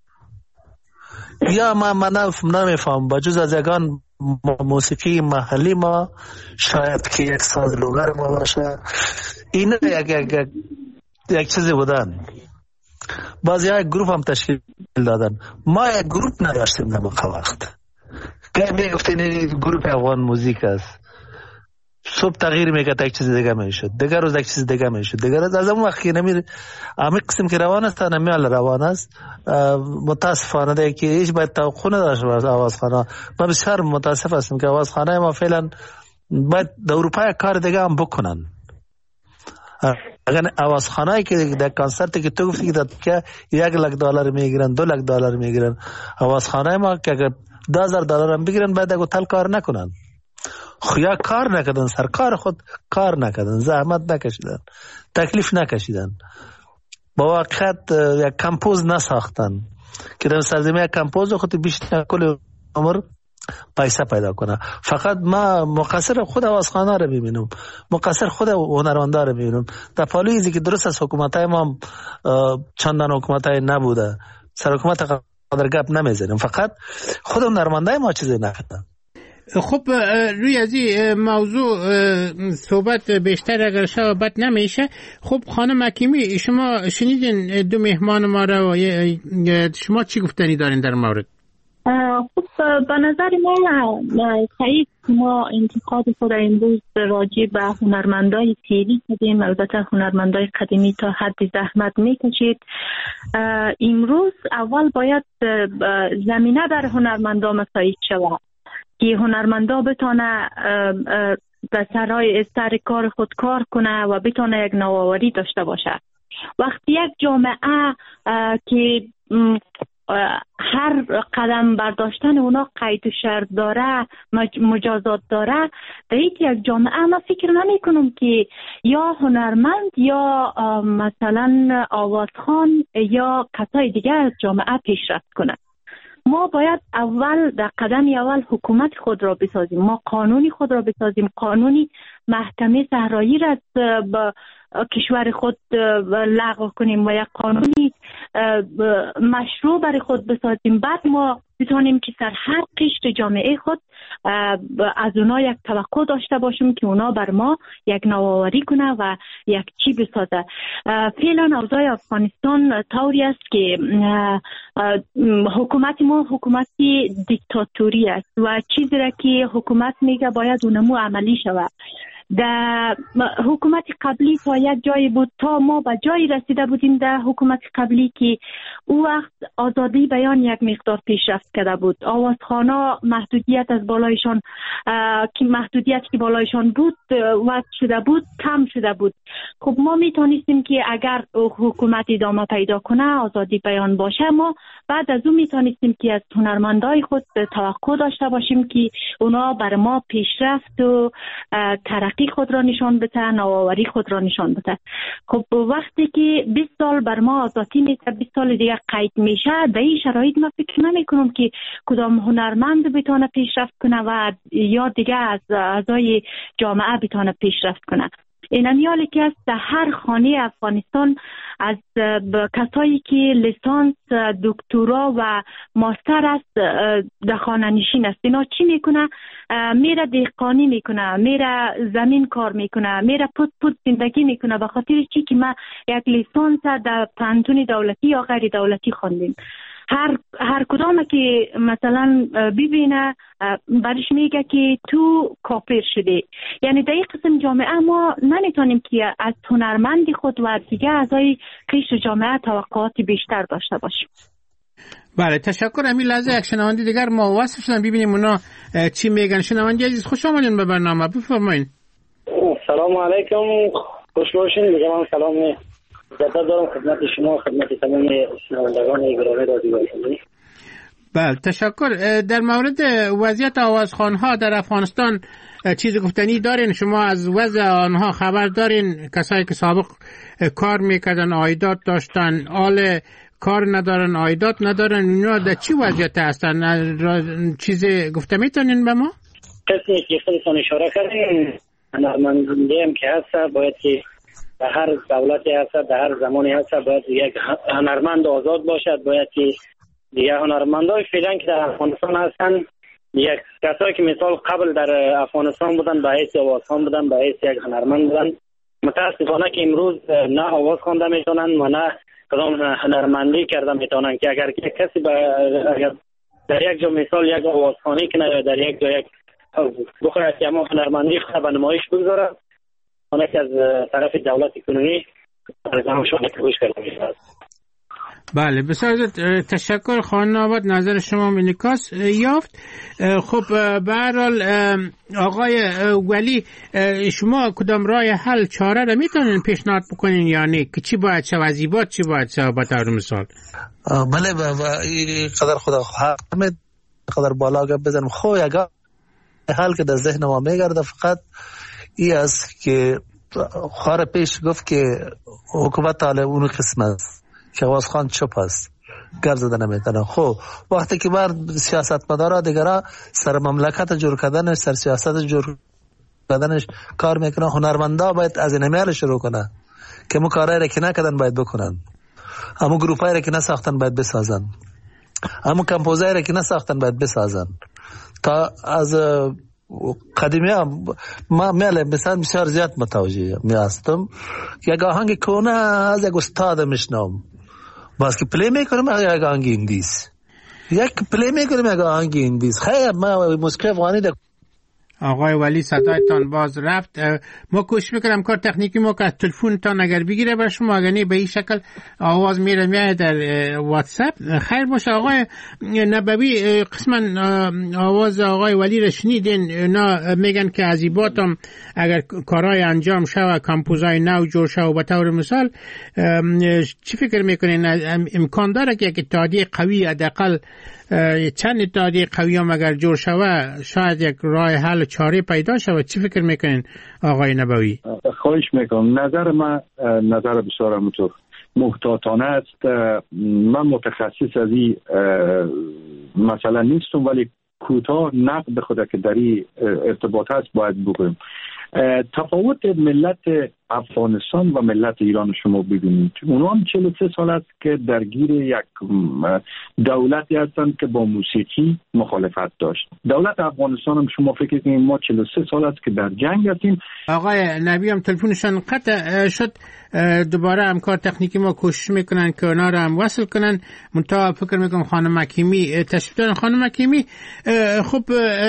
یا ما من نمیفهم با جز از یکان موسیقی محلی ما شاید که یک ساز لوگر ما باشه، این یک یک یک یک چیزی بودن. بعضی ها یک گروپ هم تشکیل دادن، ما یک گروپ نداشتیم در موقع وقت که میگفتین گروپ افغان موزیک است. صبح تغییر میکرد یک چیز دیگه میشد، دیگر روز یک چیز دیگه میشد، دیگر روز از اون وقت که نمیر امی قسم که روان است نمیال روان است. متاسفانه ده که هیچ باید توقع نداشت باید آوازخانه. من بسیار متاسف هستم که آوازخانه ما فعلا باید در اروپا کار دیگه هم بکنن. اگر آوازخانه‌ای که در کنسرتی که تو گفتی که یک لک دلار میگیرن، دو لک دلار میگیرن، آوازخانه ما که اگر ده هزار دلار هم بگیرن باید اگه تل کار نکنن. خیا کار نکردن، سرکار خود کار نکردن، زحمت نکشیدن، تکلیف نکشیدن، با واقعیت یک کمپوز نساختن که در سرزمین یک کمپوز خود بیشتر کل عمر پیسه پیدا کنه. فقط ما مقصر خود آوازخوان‌ها رو میبینم، مقصر خود هنرمندا رو میبینم. در پالیزی که درست از حکومتای ما چندان حکومتای نبوده، سر حکومت قدر گپ نمیزنیم، فقط خود هنرمندای ما چیزی نکردن. خب روی از این موضوع صحبت بیشتر اگر صحبت نمیشه. خب خانم حکیمی شما شنیدین دو مهمان ما را، شما چی گفتنی دارین در مورد؟ خب به نظر ما صحیح ما انتقاد خود امروز راجع به هنرمندای فعلی کردیم. البته هنرمندای قدیمی تا حد زحمت میکشید. امروز اول باید زمینه در هنرمندا مساعد شود که هنرمندا بتونه به سرای سر کار خود کار کنه و بتونه یک نوآوری داشته باشه. وقتی یک جامعه که هر قدم برداشتن اونا قید و شرط داره، مجازات داره، در یک جامعه ما فکر نمی کنم که یا هنرمند یا مثلا آوازخوان یا کسای دیگر از جامعه پیشرفت کنه. ما باید اول در قدم اول حکومت خود را بسازیم، ما قانونی خود را بسازیم، قانونی محکمه صحرایی را با کشور خود لغو کنیم و یک قانونی مشروع برای خود بسازیم. بعد ما بتونیم که سر هر قشر جامعه خود از اونا یک توقع داشته باشیم که اونا بر ما یک نوآوری کنه و یک چی بسازه. فعلا اوضاع افغانستان طوری است که حکومت ما حکومتی دیکتاتوری است و چیزی را که حکومت میگه باید اونمو عملی شود. در حکومت قبلی تا یک جایی بود، تا ما به جایی رسیده بودیم در حکومت قبلی که او وقت آزادی بیان یک مقدار پیشرفت کرده بود. آوازخوانا محدودیت از بالایشان که محدودیت که بالایشان بود وضع شده بود، کم شده بود. خب ما میتونستیم که اگر حکومت ادامه پیدا کنه، آزادی بیان باشه، ما بعد از اون میتونستیم که از هنرمندای خود توقع داشته باشیم که اونا بر ما پیشرفت و ترقی موسیقی خود را نشان بده، نوآوری خود را نشان بده. خب وقتی که بیست سال بر ما آزادی میده، بیست سال دیگه قید میشه، در این شرایط ما فکر نمی کنم که کدام هنرمند بتونه پیشرفت کنه و یا دیگه از اعضای جامعه بتونه پیشرفت کنه. این امیالی که از هر خانه افغانستان از کسایی که لیسانس، دکترا و ماستر است در خانه نشین است، اینا چی میکنه؟ میره دهقانی میکنه، میره زمین کار میکنه، میره پوت پوت زندگی میکنه. به خاطر چی که ما یک لیسانس در پانتون دولتی یا غیر دولتی خواندیم. هر هر کدام که مثلا ببینه برش میگه که تو کافر شده. یعنی در این قسم جامعه ما نمیتونیم که از هنرمندی خود و دیگه اعضای قشر جامعه توقعات بیشتر داشته باشیم. بله تشکر. همین لحظه یک شنونده دیگر ما وصل شدن، ببینیم اونا چی میگن. شنونده عزیز خوش آمدین به برنامه، بفرمایید. سلام علیکم، خوش باشین. میگم من سلام جدید دارم خدمت شما، خدمت تمام شنوندگان گرامی رادیو آزادی. بله تشکر. در مورد وضعیت آوازخوان‌ها در افغانستان چیز گفتنی دارین؟ شما از وضع آنها خبر دارین؟ کسایی که سابق کار میکردن، عایدات داشتن، آل کار ندارن، عایدات ندارن، اینا در چی وضعیت هستن؟ چیز گفته میتونین به ما؟ قسمی که خودتون اشاره کردین، هنرمندی هم که هست باید که در هر دولتی هست، در هر زمانی هست باید یک هنرمند آزاد باشد. باید که دیگه هنرمندای فعلا که در افغانستان هستن، یک کسایی که مثال قبل در افغانستان بودن به حیث آوازخوان بودن، به حیث یک هنرمند بودن، متاسفانه که امروز نه آواز خوانده میتونن و نه کدام هنرمندی کرده میتونن. که اگر کسی اگر در یک جا مثال یک آوازخوانی کنه یا در یک جا یک بخواد که اما هنرمندی خود به نمایش بگذاره، آنها که از طرف دولت کنونی ارزم شما نکوش کرده میشود. بله بسیار تشکر. خانم آباد نظر شما منعکس یافت. خب به هر حال آقای ولی، شما کدام راه حل چاره را میتونین پیشنهاد بکنین یعنی که چی باید شود، وظیفات چی باید شود به طور مثال؟ بله این قدر خدا همه قدر بالا گپ بزنم. خو یک حل که در ذهن ما میگرده فقط ای است که خار پیش گفت که حکومت طالب اون قسم است که آوازخوان چپ است، گر زده نمیتونه. خب وقتی که بر سیاستمدارا دیگرا سر مملکت جور کردنش، سر سیاست جور کردنش کار میکنه، هنرمندا باید از این امیال شروع کنه که مو کارایی را که نکردن باید بکنن، همو گروپایی را که نساختن باید بسازن، همو کمپوزایی را که نساختن باید بسازن. تا از قدیمی هم ما میله بسیار بسیار زیاد متوجه می هستم. یک آهنگ کنه از یک استاد میشنم، باز که پلی میکنم یک آهنگ انگلیس، یک پلی میکنم یک آهنگ انگلیس. خیلی ما موسیقی افغانی ده. آقای ولی صدایتان باز رفت. ما کوشش میکنم کار تکنیکی ما که تلفن تان اگر بگیره بر شما، اگر به این شکل آواز میره میاد در واتساپ خیر باشه. آقای نبوی قسما آواز آقای ولی را شنیدین، اینا میگن که عزیبات هم اگر کارهای انجام شوه، کمپوزای نو جور شوه به طور مثال، چی فکر میکنین امکان داره که یک اتحادیه قوی حداقل چند اتحادیه قوی هم اگر جور شوه شاید یک راه حل چاره پیدا شود؟ چی فکر میکنین آقای نبوی؟ خواهش میکنم. نظر من نظر بسیار همونطور محتاطانه است. من متخصص از این مثلا نیستم، ولی کوتاه نقد خود که در این ارتباط هست باید بگویم. تفاوت ملت افغانستان و ملت ایران شما ببینید، اونا هم چهل و سه سال است که درگیر یک دولتی هستند که با موسیقی مخالفت داشت. دولت افغانستان هم شما فکر کنید ما چهل و سه سال است که در جنگ هستیم. آقای نبی هم تلفنشان قطع شد، دوباره همکار تکنیکی ما کوشش میکنن که اونا رو هم وصل کنن. منتها فکر میکنم خانم حکیمی تشریف دارن. خانم حکیمی خب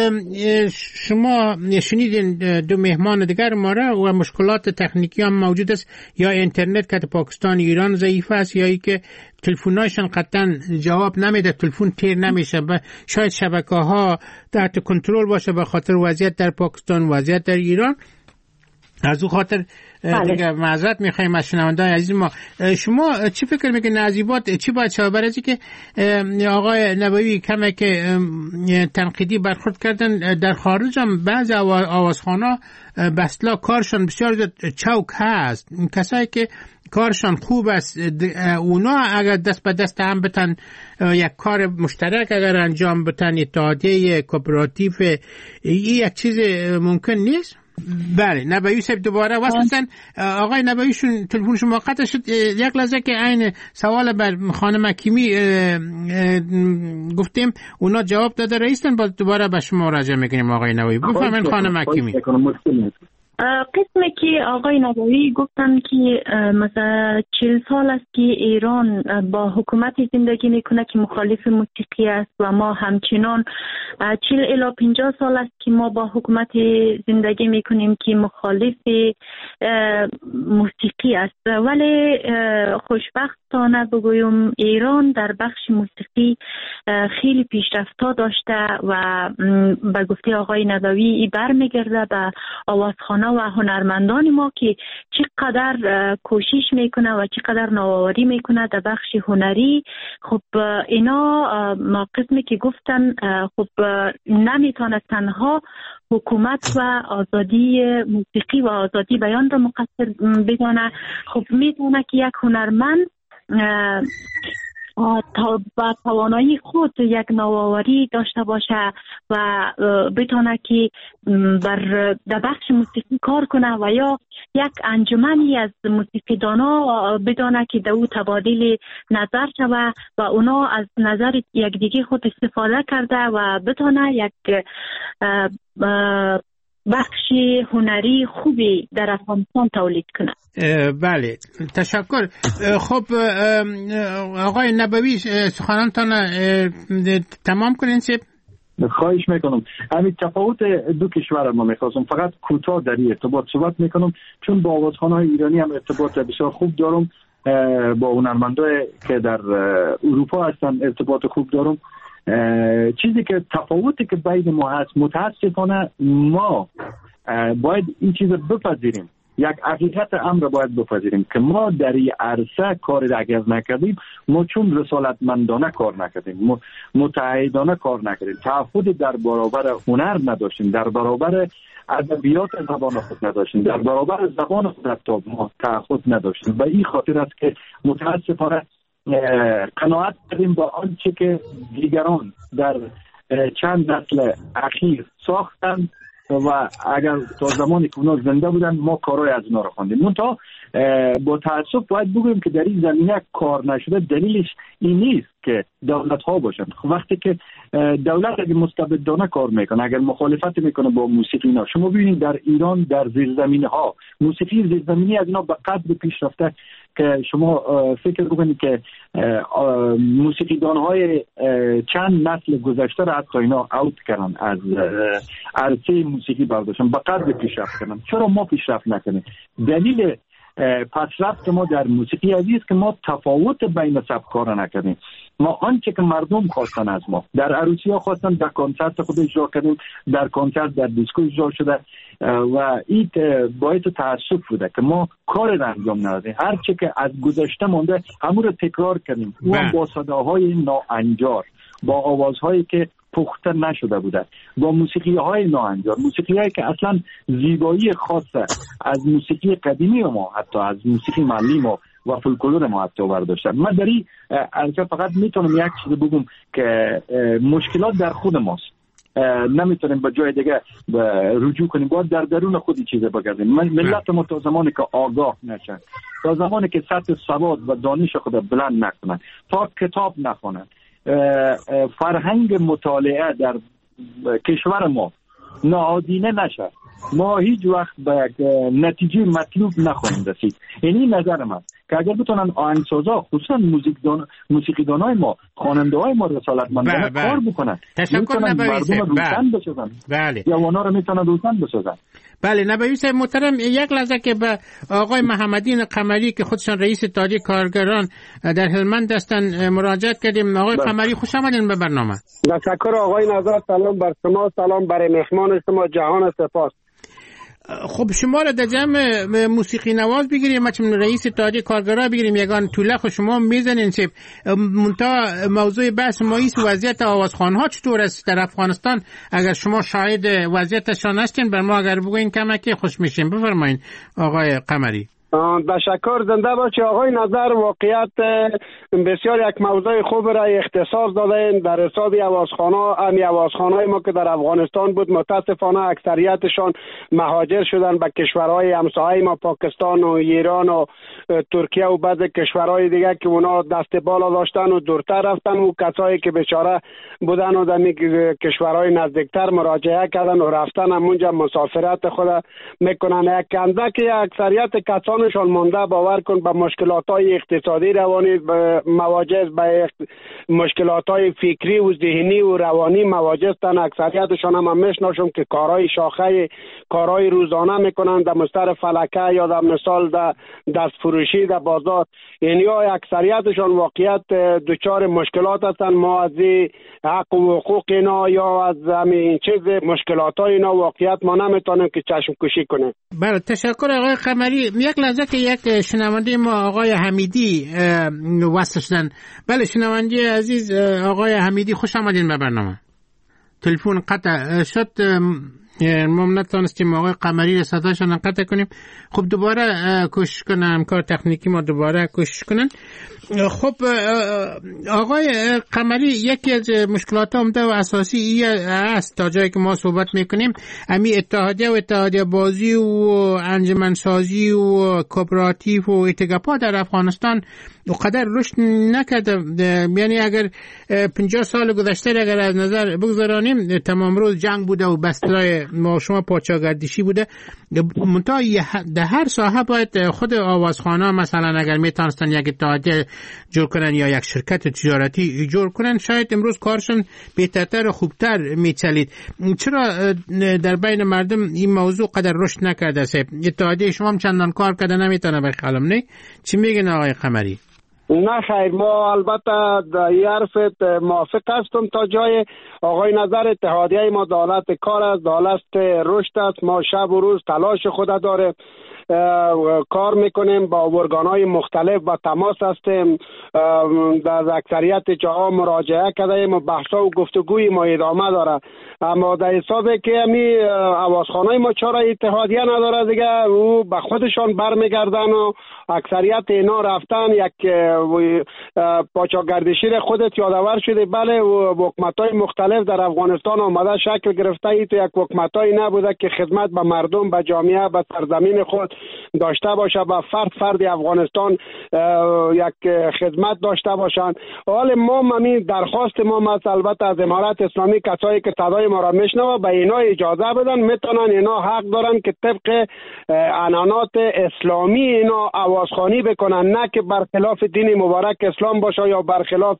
شما شنیدین دو مهمان دیگر ما را و مشکلات تکنیکی هم موجود است، یا اینترنت که پاکستان ایران ضعیف است، یا ای که تلفن‌هاشون قطعا جواب نمیده، تلفن تیر نمیشه، شاید شبکه‌ها تحت کنترل باشه به خاطر وضعیت در پاکستان، وضعیت در ایران. از او خاطر دیگه معذرت میخوایم از شنوندگان عزیز ما. شما چی فکر میکنید نظیبات چی باید شود؟ برای اینکه آقای نبوی کمی که تنقیدی برخورد کردن، در خارج هم بعضی آوازخانه بسلا کارشان بسیار چوک هست، کسایی که کارشان خوب است اونا اگر دست به دست هم بتن یک کار مشترک اگر انجام بتن، اتحادیه کوپراتیو، این یک چیز ممکن نیست؟ بله نبوی صاحب دوباره واسطن. آقای نبویشون تلفنشون موقت شد. یک لحظه که عین سوال بر خانم حکیمی گفتیم اونا جواب داده رئیسن، باز دوباره به شما راجع میکنیم آقای نبوی. بفرمایید خانم حکیمی. قسمی که آقای نبوی گفتن که مثلا چهل سال است که ایران با حکومت زندگی میکنه که مخالف موسیقی است و ما همچنان چهل الی پنجاه سال است که ما با حکومت زندگی میکنیم که مخالف موسیقی است. ولی خوشبختانه بگویم ایران در بخش موسیقی خیلی پیشرفت داشته و به گفته آقای نبوی برمیگرده به آوازخانه و هنرمندان ما که چقدر کوشش میکنه و چقدر نوآوری میکنه در بخش هنری. خب اینا قسمی که گفتن خب نمیتونه تنها حکومت و آزادی موسیقی و آزادی بیان را مقصر بدانه. خب میتونه که یک هنرمند تا با توانایی خود یک نوآوری داشته باشه و بتونه که بر در بخش موسیقی کار کنه و یا یک انجمنی از موسیقیدانا بدانه که در او تبادل نظر شوه و اونا از نظر یکدیگه خود استفاده کرده و بتونه یک بخش هنری خوبی در افغانستان تولید کنه. بله تشکر. خب آقای نبوی سخنانتان تمام کنین سیب. خواهش میکنم. همین تفاوت دو کشور ما میخواستم فقط کوتاه در این ارتباط صحبت میکنم، چون با آوازخانه های ایرانی هم ارتباط بسیار خوب دارم، با هنرمندای که در اروپا هستن ارتباط خوب دارم. چیزی که تفاوتی که بین ما هست، متاسفانه ما باید این چیز بپذیریم، یک حقیقت امر باید بپذیریم که ما در این عرصه کار اگر نکردیم، ما چون رسالتمندانه کار نکردیم، متحدانه کار نکردیم، تعهد در برابر هنر نداشتیم، در برابر ادبیات زبان خود نداشتیم، در برابر زبان خود حتی ما تعهد نداشتیم. و این خاطر است که متاسفانه قناعت کردیم با آنچه که دیگران در چند نسل اخیر ساختن و اگر تا زمانی که اونا زنده بودن ما کارهای از اونا رو خواندیم. منتها با تاسف باید بگویم که در این زمینه کار نشده. دلیلش این نیست که دولت ها باشن. وقتی که دولت اگه مستبدانه کار میکنه، اگر مخالفت میکنه با موسیقی اینا، شما ببینید در ایران در زیرزمینی ها موسیقی زیرزمینی از اینا به قدر پیش رفته که شما فکر بکنید که موسیقیدان های چند نسل گذشته را حتی اینا اوت کردن، از عرصه موسیقی برداشتن، به قدر پیشرفت کردن. چرا ما پیشرفت نکنیم؟ دلیل پسرفت ما در موسیقی عزیز که ما تفاوت بین سبک‌ها را نکردیم. ما آنچه که مردم خواستن از ما، در عروسی ها خواستن، در کنسرت خود اجرا کردیم، در کنسرت در دیسکو اجرا شده و این باعث تأسف بوده که ما کار را انجام ندادیم. هر چه که از گذشته مونده همون رو تکرار کردیم، اون با صداهای ناانجار، با آوازهایی که پخته نشده بوده، با موسیقی های ناانجار، موسیقی هایی که اصلا زیبایی خاصه از موسیقی قدیمی ما، حتی از موسیقی محلی ما و فولکلور ما حتی برداشتن. من در این البته فقط میتونم یک چیز بگم که مشکلات در خود ماست، نمیتونیم به جای دیگه رجوع کنیم، باید در درون خودی چیز بگردیم. ملت ما تا زمانی که آگاه نشن، تا زمانی که سطح سواد و دانش خود بلند نکنن، تا کتاب نخونن، فرهنگ مطالعه در کشور ما نهادینه نشه، ما هیچ وقت به نتیجه مطلوب نخواهیم رسید. یعنی نظر من که اگر بتونن آهنگسازا، خصوصا موزیکدان موسیقیدانای ما، خواننده های ما رسالتمندانه کار بکنن، میتونن مردم روشن بسازن، بله، جوانا رو میتونن روشن بسازن. بله نبوی صاحب محترم، یک لحظه که به آقای محمدین قمری که خودشان رئیس اتحادیه کارگران در هلمند هستن مراجعه کردیم. آقای بله. قمری خوش آمدین به برنامه. تشکر آقای نظر، سلام بر شما، سلام برای مهمان شما، جهان سپاس. خب شما را در جمع موسیقی نواز بگیریم، مثلا رئیس اتحادیه کارگرها بگیریم، یگان طوله خود شما میزنین چه منتها موضوع بحث ما ایست وضعیت آوازخوان‌ها چطور است در افغانستان؟ اگر شما شاهد وضعیتشان هستین بر ما اگر بگوین کمکی خوش میشیم. بفرمایین آقای قمری. تشکر، زنده باشی آقای نظر. واقعیت بسیار یک موضوع خوب را اختصاص دادین در حساب آوازخوان‌ها. امی آوازخوان‌های ما که در افغانستان بود متاسفانه اکثریتشان مهاجر شدن به کشورهای همسایه ما، پاکستان و ایران و ترکیه و بعض کشورهای دیگه که اونا دست بالا داشتن و دورتر رفتن و کسایی که بیچاره بودن و در کشورهای نزدیکتر مراجعه کردن و رفتن همونجا مسافرت خود میکنن. یک اندک اکثریت کسان شان مونده باور کن به مشکلات‌های اقتصادی روانی مواجه، به مشکلات‌های فکری و ذهنی و روانی مواجه هستند. اکثریتشان هم میشناسم که کارهای شاخه، کارهای روزانه میکنند در مستر فلکه یا در مثال در دست فروشی در بازار. یعنی اکثریتشان واقعیت دچار مشکلات هستند. ما از حق و حقوق اینا یا از همین چیز مشکلات‌های اینا واقعیت ما نمیتونیم که چشم کشی کنیم. بله تشکر آقای قمری. یک لحظه که یک شنونده ما آقای حمیدی وصل شدن. بله شنونده عزیز آقای حمیدی خوش آمدین به برنامه. تلفن قطع شد، ما نتونستیم آقای قمری را صداشون قطع کنیم. خب دوباره کوشش کنم کار تکنیکی ما دوباره کوشش کنن. خب آقای قمری یکی از مشکلات عمده و اساسی ای است تا جایی که ما صحبت میکنیم امی اتحادیه و اتحادیه بازی و انجمنسازی و کوپراتیو و اتگاپا در افغانستان وقدر رشد نکرده. یعنی اگر پنجاه سال گذشته اگر از نظر بگذارانیم تمام روز جنگ بوده و بسترهای ما شما پادشاهگردشی بوده. منتها در هر ساحه باید خود آوازخوان‌ها مثلا اگر میتونستن یک اتحادیه جور کنن یا یک شرکت تجارتی جور کنن شاید امروز کارشون بهترتر و خوبتر میچلید. چرا در بین مردم این موضوع قدر رشد نکرده است؟ اتحادیه شما هم چندان کار کرده نمیتونه بخالم نه؟ چی میگن آقای قمری؟ نه خیر، ما البته در این حرفت موافق هستم تا جای آقای نظر. اتحادیه ما دولت کار است، دولت رشد است. ما شب و روز تلاش خود داره کار میکنیم، با ارگان‌های مختلف با تماس هستیم، در اکثریت جاها مراجعه کردیم و بحث‌ها و گفتگوی ما ادامه داره. اما در حسابی که همی آوازخوان‌های ما چرا اتحادیه نداره دیگه او به خودشان برمیگردن و اکثریت اینا رفتن. یک پاچاگردشی خودت یادآور شده. بله حکومت‌های مختلف در افغانستان آمده شکل گرفته. ای تو یک حکومت‌هایی نبوده که خدمت به مردم، به جامعه، به سرزمین خود داشته باشه، به فرد فرد افغانستان یک خدمت داشته باشند. حال ما همین درخواست ما البته از امارت اسلامی کسایی که صدای ما را میشنوه به اینا اجازه بدن، میتونن اینا حق دارن که طبق عنعنات اسلامی اینا آوازخوانی بکنن، نه که برخلاف دین مبارک اسلام باشه یا برخلاف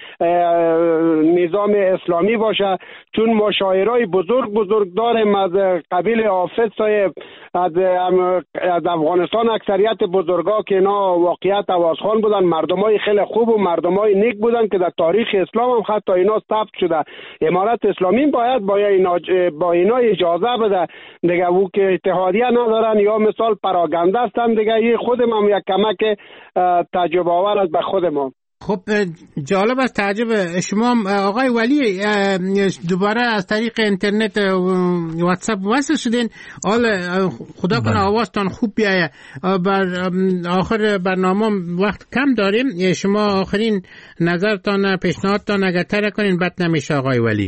نظام اسلامی باشه. چون ما شاعرای بزرگ بزرگ داریم از قبیل حافظ صاحب، از از افغانستان اکثریت بزرگا که اینا واقعیت آوازخوان بودن، مردمای خیلی خوب و مردمای نیک بودن که در تاریخ اسلام هم حتی اینا ثبت شده. امارت اسلامی باید با اینا با اینا اجازه بده دیگه. او که اتحادیه ندارن یا مثال پراگنده هستن دیگه. این خودم هم یک کمک تجربه آور است به خود ما. خب جالب است، تعجب شما آقای ولی دوباره از طریق اینترنت واتساپ وصل شدین. حال خدا کنه آوازتان خوب بیایه. بر آخر برنامه وقت کم داریم، شما آخرین نظرتان پیشنهادتان اگر تر کنین بد نمیشه آقای ولی.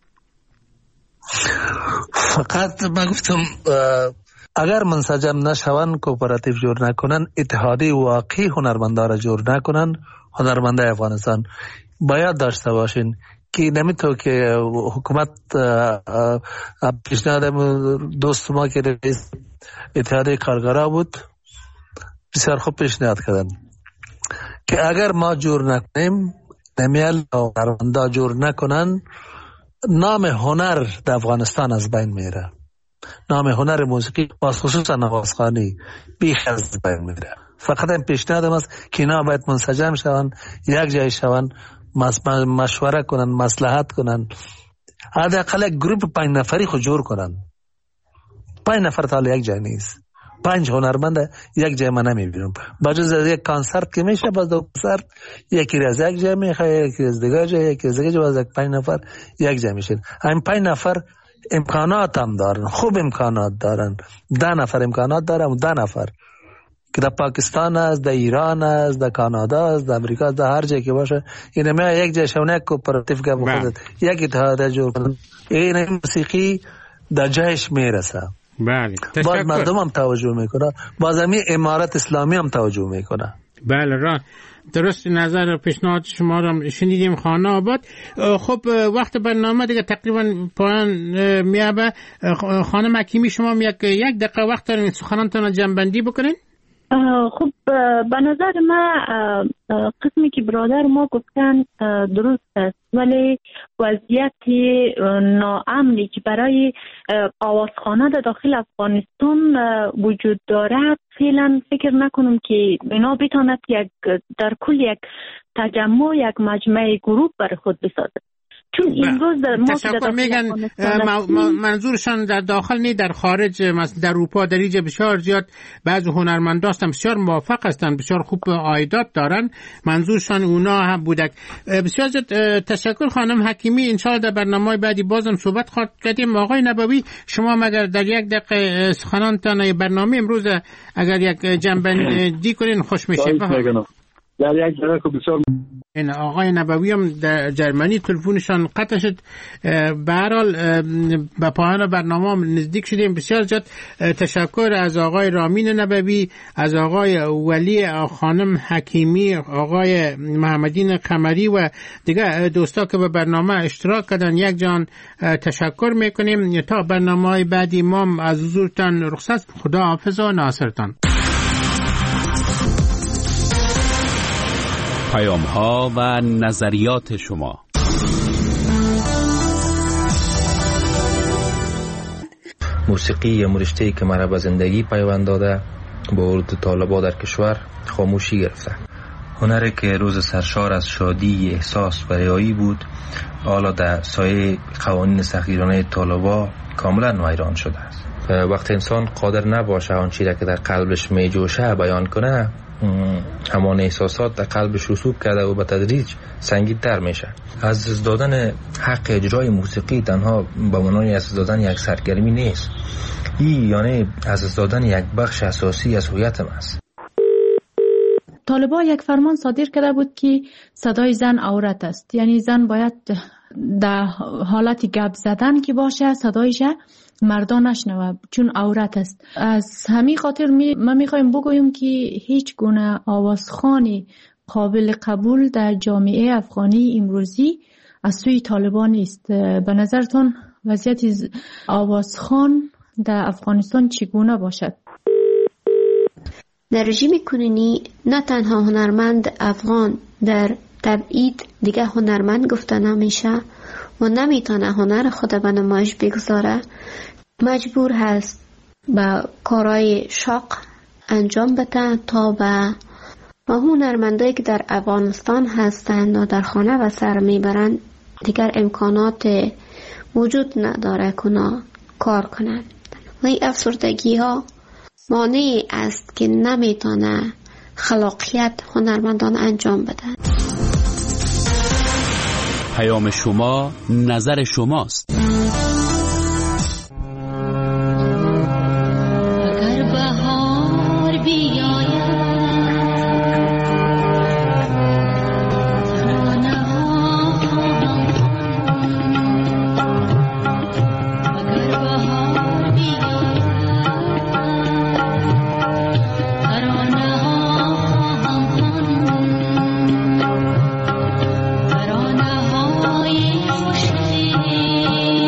فقط من گفتم اگر منسجم نشون، کوپراتیو جور نکنن، اتحادیه واقعی هنرمندا را جور نکنن، هنرمندای افغانستان باید داشته باشین که نمیتونه که حکومت پیشنهاد دوست ما که رئیس اتحادیه کارگرها بود بسیار خوب پیشنهاد کردن که اگر ما جور نکنیم، نمیال هنرمندا جور نکنن، نام هنر در افغانستان از بین میره. نام هنر موسیقی باز خصوصا آوازخوانی بیخ از بین میره. فقط این پیشنهادم است که اینا باید منسجم شوند، یک جای شوند، مشوره کنن، مصلحت کنن، حداقل یک گروپ پنج نفری خود جور کنن پنج نفر تا یک جای نیست. پنج هنرمند یک جای من نمیبینم. بجز یک کانسرت که میشه باز دو کانسرت یکی از یک جای میخواد، یکی از دیگه جای، یکی از دیگه جای، باز پنج نفر یک جای میشن. همین پنج نفر امکانات هم دارن، خوب امکانات دارن. ده نفر امکانات دارن و ده نفر که در پاکستان است، در ایران است، در کانادا است، در امریکا است، در هر جایی که باشه، این میاد یک جای شونه کوپراتیو که بخواد یک اتحاد جور کنه. این موسیقی در جایش میرسه. بله. باز مردم هم توجه میکنه، باز همین امارت اسلامی هم توجه میکنه. بله را درست نظر پیشنهاد شما را شنیدیم خانه آباد. خب وقت برنامه دیگه تقریبا پایان میابه. خانم حکیمی شما یک یک دقیقه وقت دارین سخنانتون جمع‌بندی بکنین. خب به نظر من قسمی که برادر ما گفتن درست است، ولی وضعیت ناامنی که برای آوازخانه در داخل افغانستان وجود دارد فعلا فکر نکنم که اینا بتاند یک در کل یک تجمع، یک مجمع گروه برای خود بسازد. چون امروز در ما تشکر میگن منظورشان در داخل نه در خارج، مثلا در اروپا در اینجا بسیار زیاد بعضی هنرمندان هستن بسیار موفق هستن، بسیار خوب عایدات دارن، منظورشان اونا هم بودک. بسیار زیاد تشکر خانم حکیمی. ان شاء الله در برنامه بعدی بازم صحبت خواهد کردیم. آقای نبوی شما مگر در یک دقیقه سخنانتان برنامه امروز اگر یک جنبندی کنین خوش میشه. در یک جلسه بسیار این آقای نبوی هم در جرمنی تلفنشان قطع شد. به هر حال به پایان برنامه هم نزدیک شدیم. بسیار زیاد تشکر از آقای رامین نبوی، از آقای ولی خانم حکیمی، آقای محمدین قمری و دیگه دوستا که به برنامه اشتراک کردن. یک جان تشکر میکنیم. تا برنامه بعدی ما از حضورتان رخصت. خدا حافظ و ناصرتان. پیام ها و نظریات شما. موسیقی یا رشته‌ای که مرا به زندگی پیوند داده با ورود طالبان در کشور خاموشی گرفته. هنری که روز سرشار از شادی، احساس و ریایی بود، حالا در سایه قوانین سختگیرانه طالبان کاملا ویران شده است. وقتی انسان قادر نباشه آن چیزی که در قلبش میجوشه بیان کنه، همان احساسات در قلبش رسوب کرده و به تدریج سنگین‌تر میشه. از دست دادن حق اجرای موسیقی تنها به معنای از دست دادن یک سرگرمی نیست، این یعنی از دست دادن یک بخش اساسی از هویت ما است. طالبان یک فرمان صادر کرده بود که صدای زن عورت است، یعنی زن باید در حالت گپ زدن که باشه صدایش مردان نشنوه چون عورت است. از همین خاطر می ما میخوایم بگوییم که هیچ گونه آوازخوانی قابل قبول در جامعه افغانی امروزی از سوی طالبان نیست. به نظرتون وضعیت آوازخوان در افغانستان چگونه باشد؟ در رژیم کنونی نه تنها هنرمند افغان در تبعید دیگه هنرمند گفته نمیشه و نمیتونه هنر خود به نمایش بگذاره، مجبور هست به کارهای شاق انجام بده تا به هنرمندایی که در افغانستان هستند و در خانه و سر میبرند دیگر امکانات وجود نداره کنه کار کنند. و این افسردگی ها مانع است که نمیتونه خلاقیت هنرمندان انجام بدن. پیام شما نظر شماست. Hey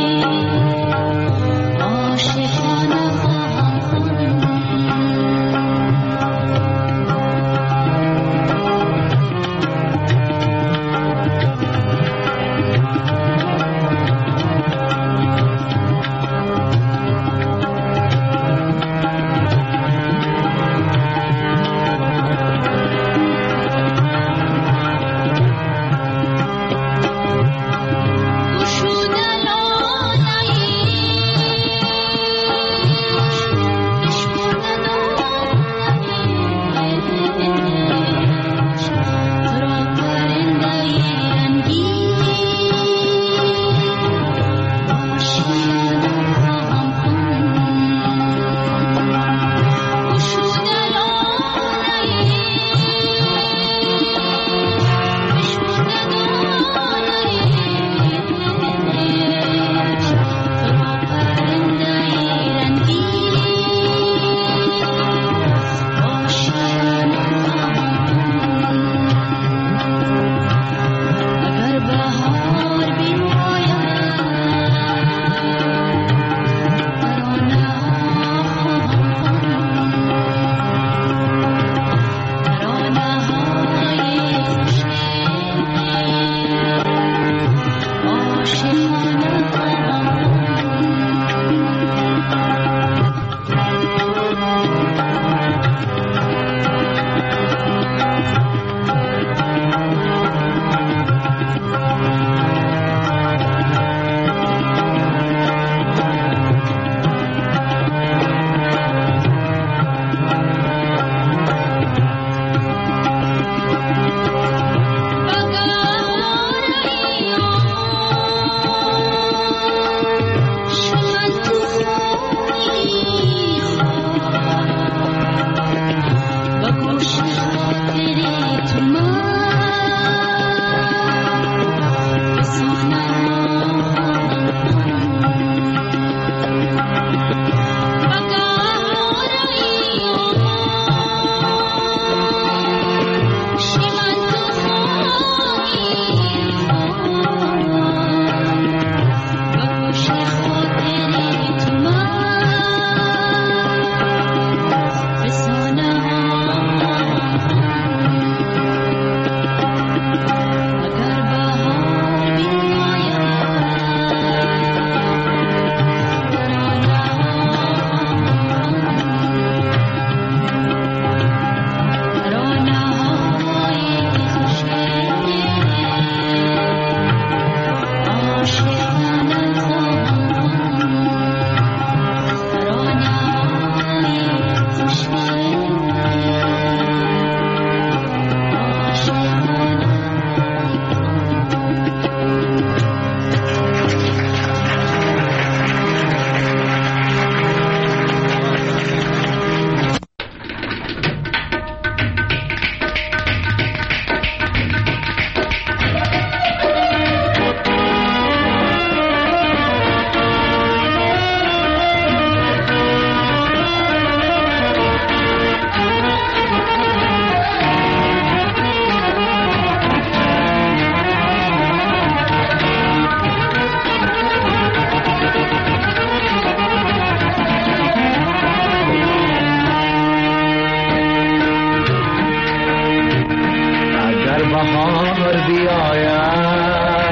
بهار بیاید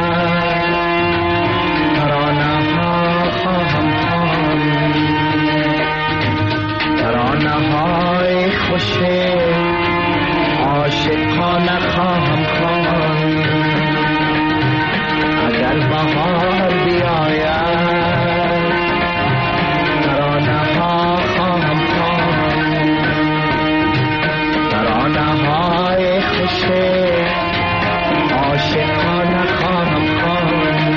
ترانه ها خواهم خواند، ترانه های خوش عاشقانه خواهم خواند. اگر بهار بیاید ترانه ها خواهم خواند، ترانه های خوش عاشقانه خواهم خواند.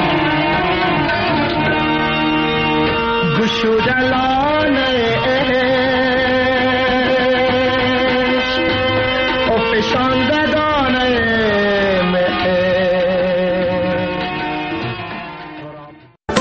گشودلان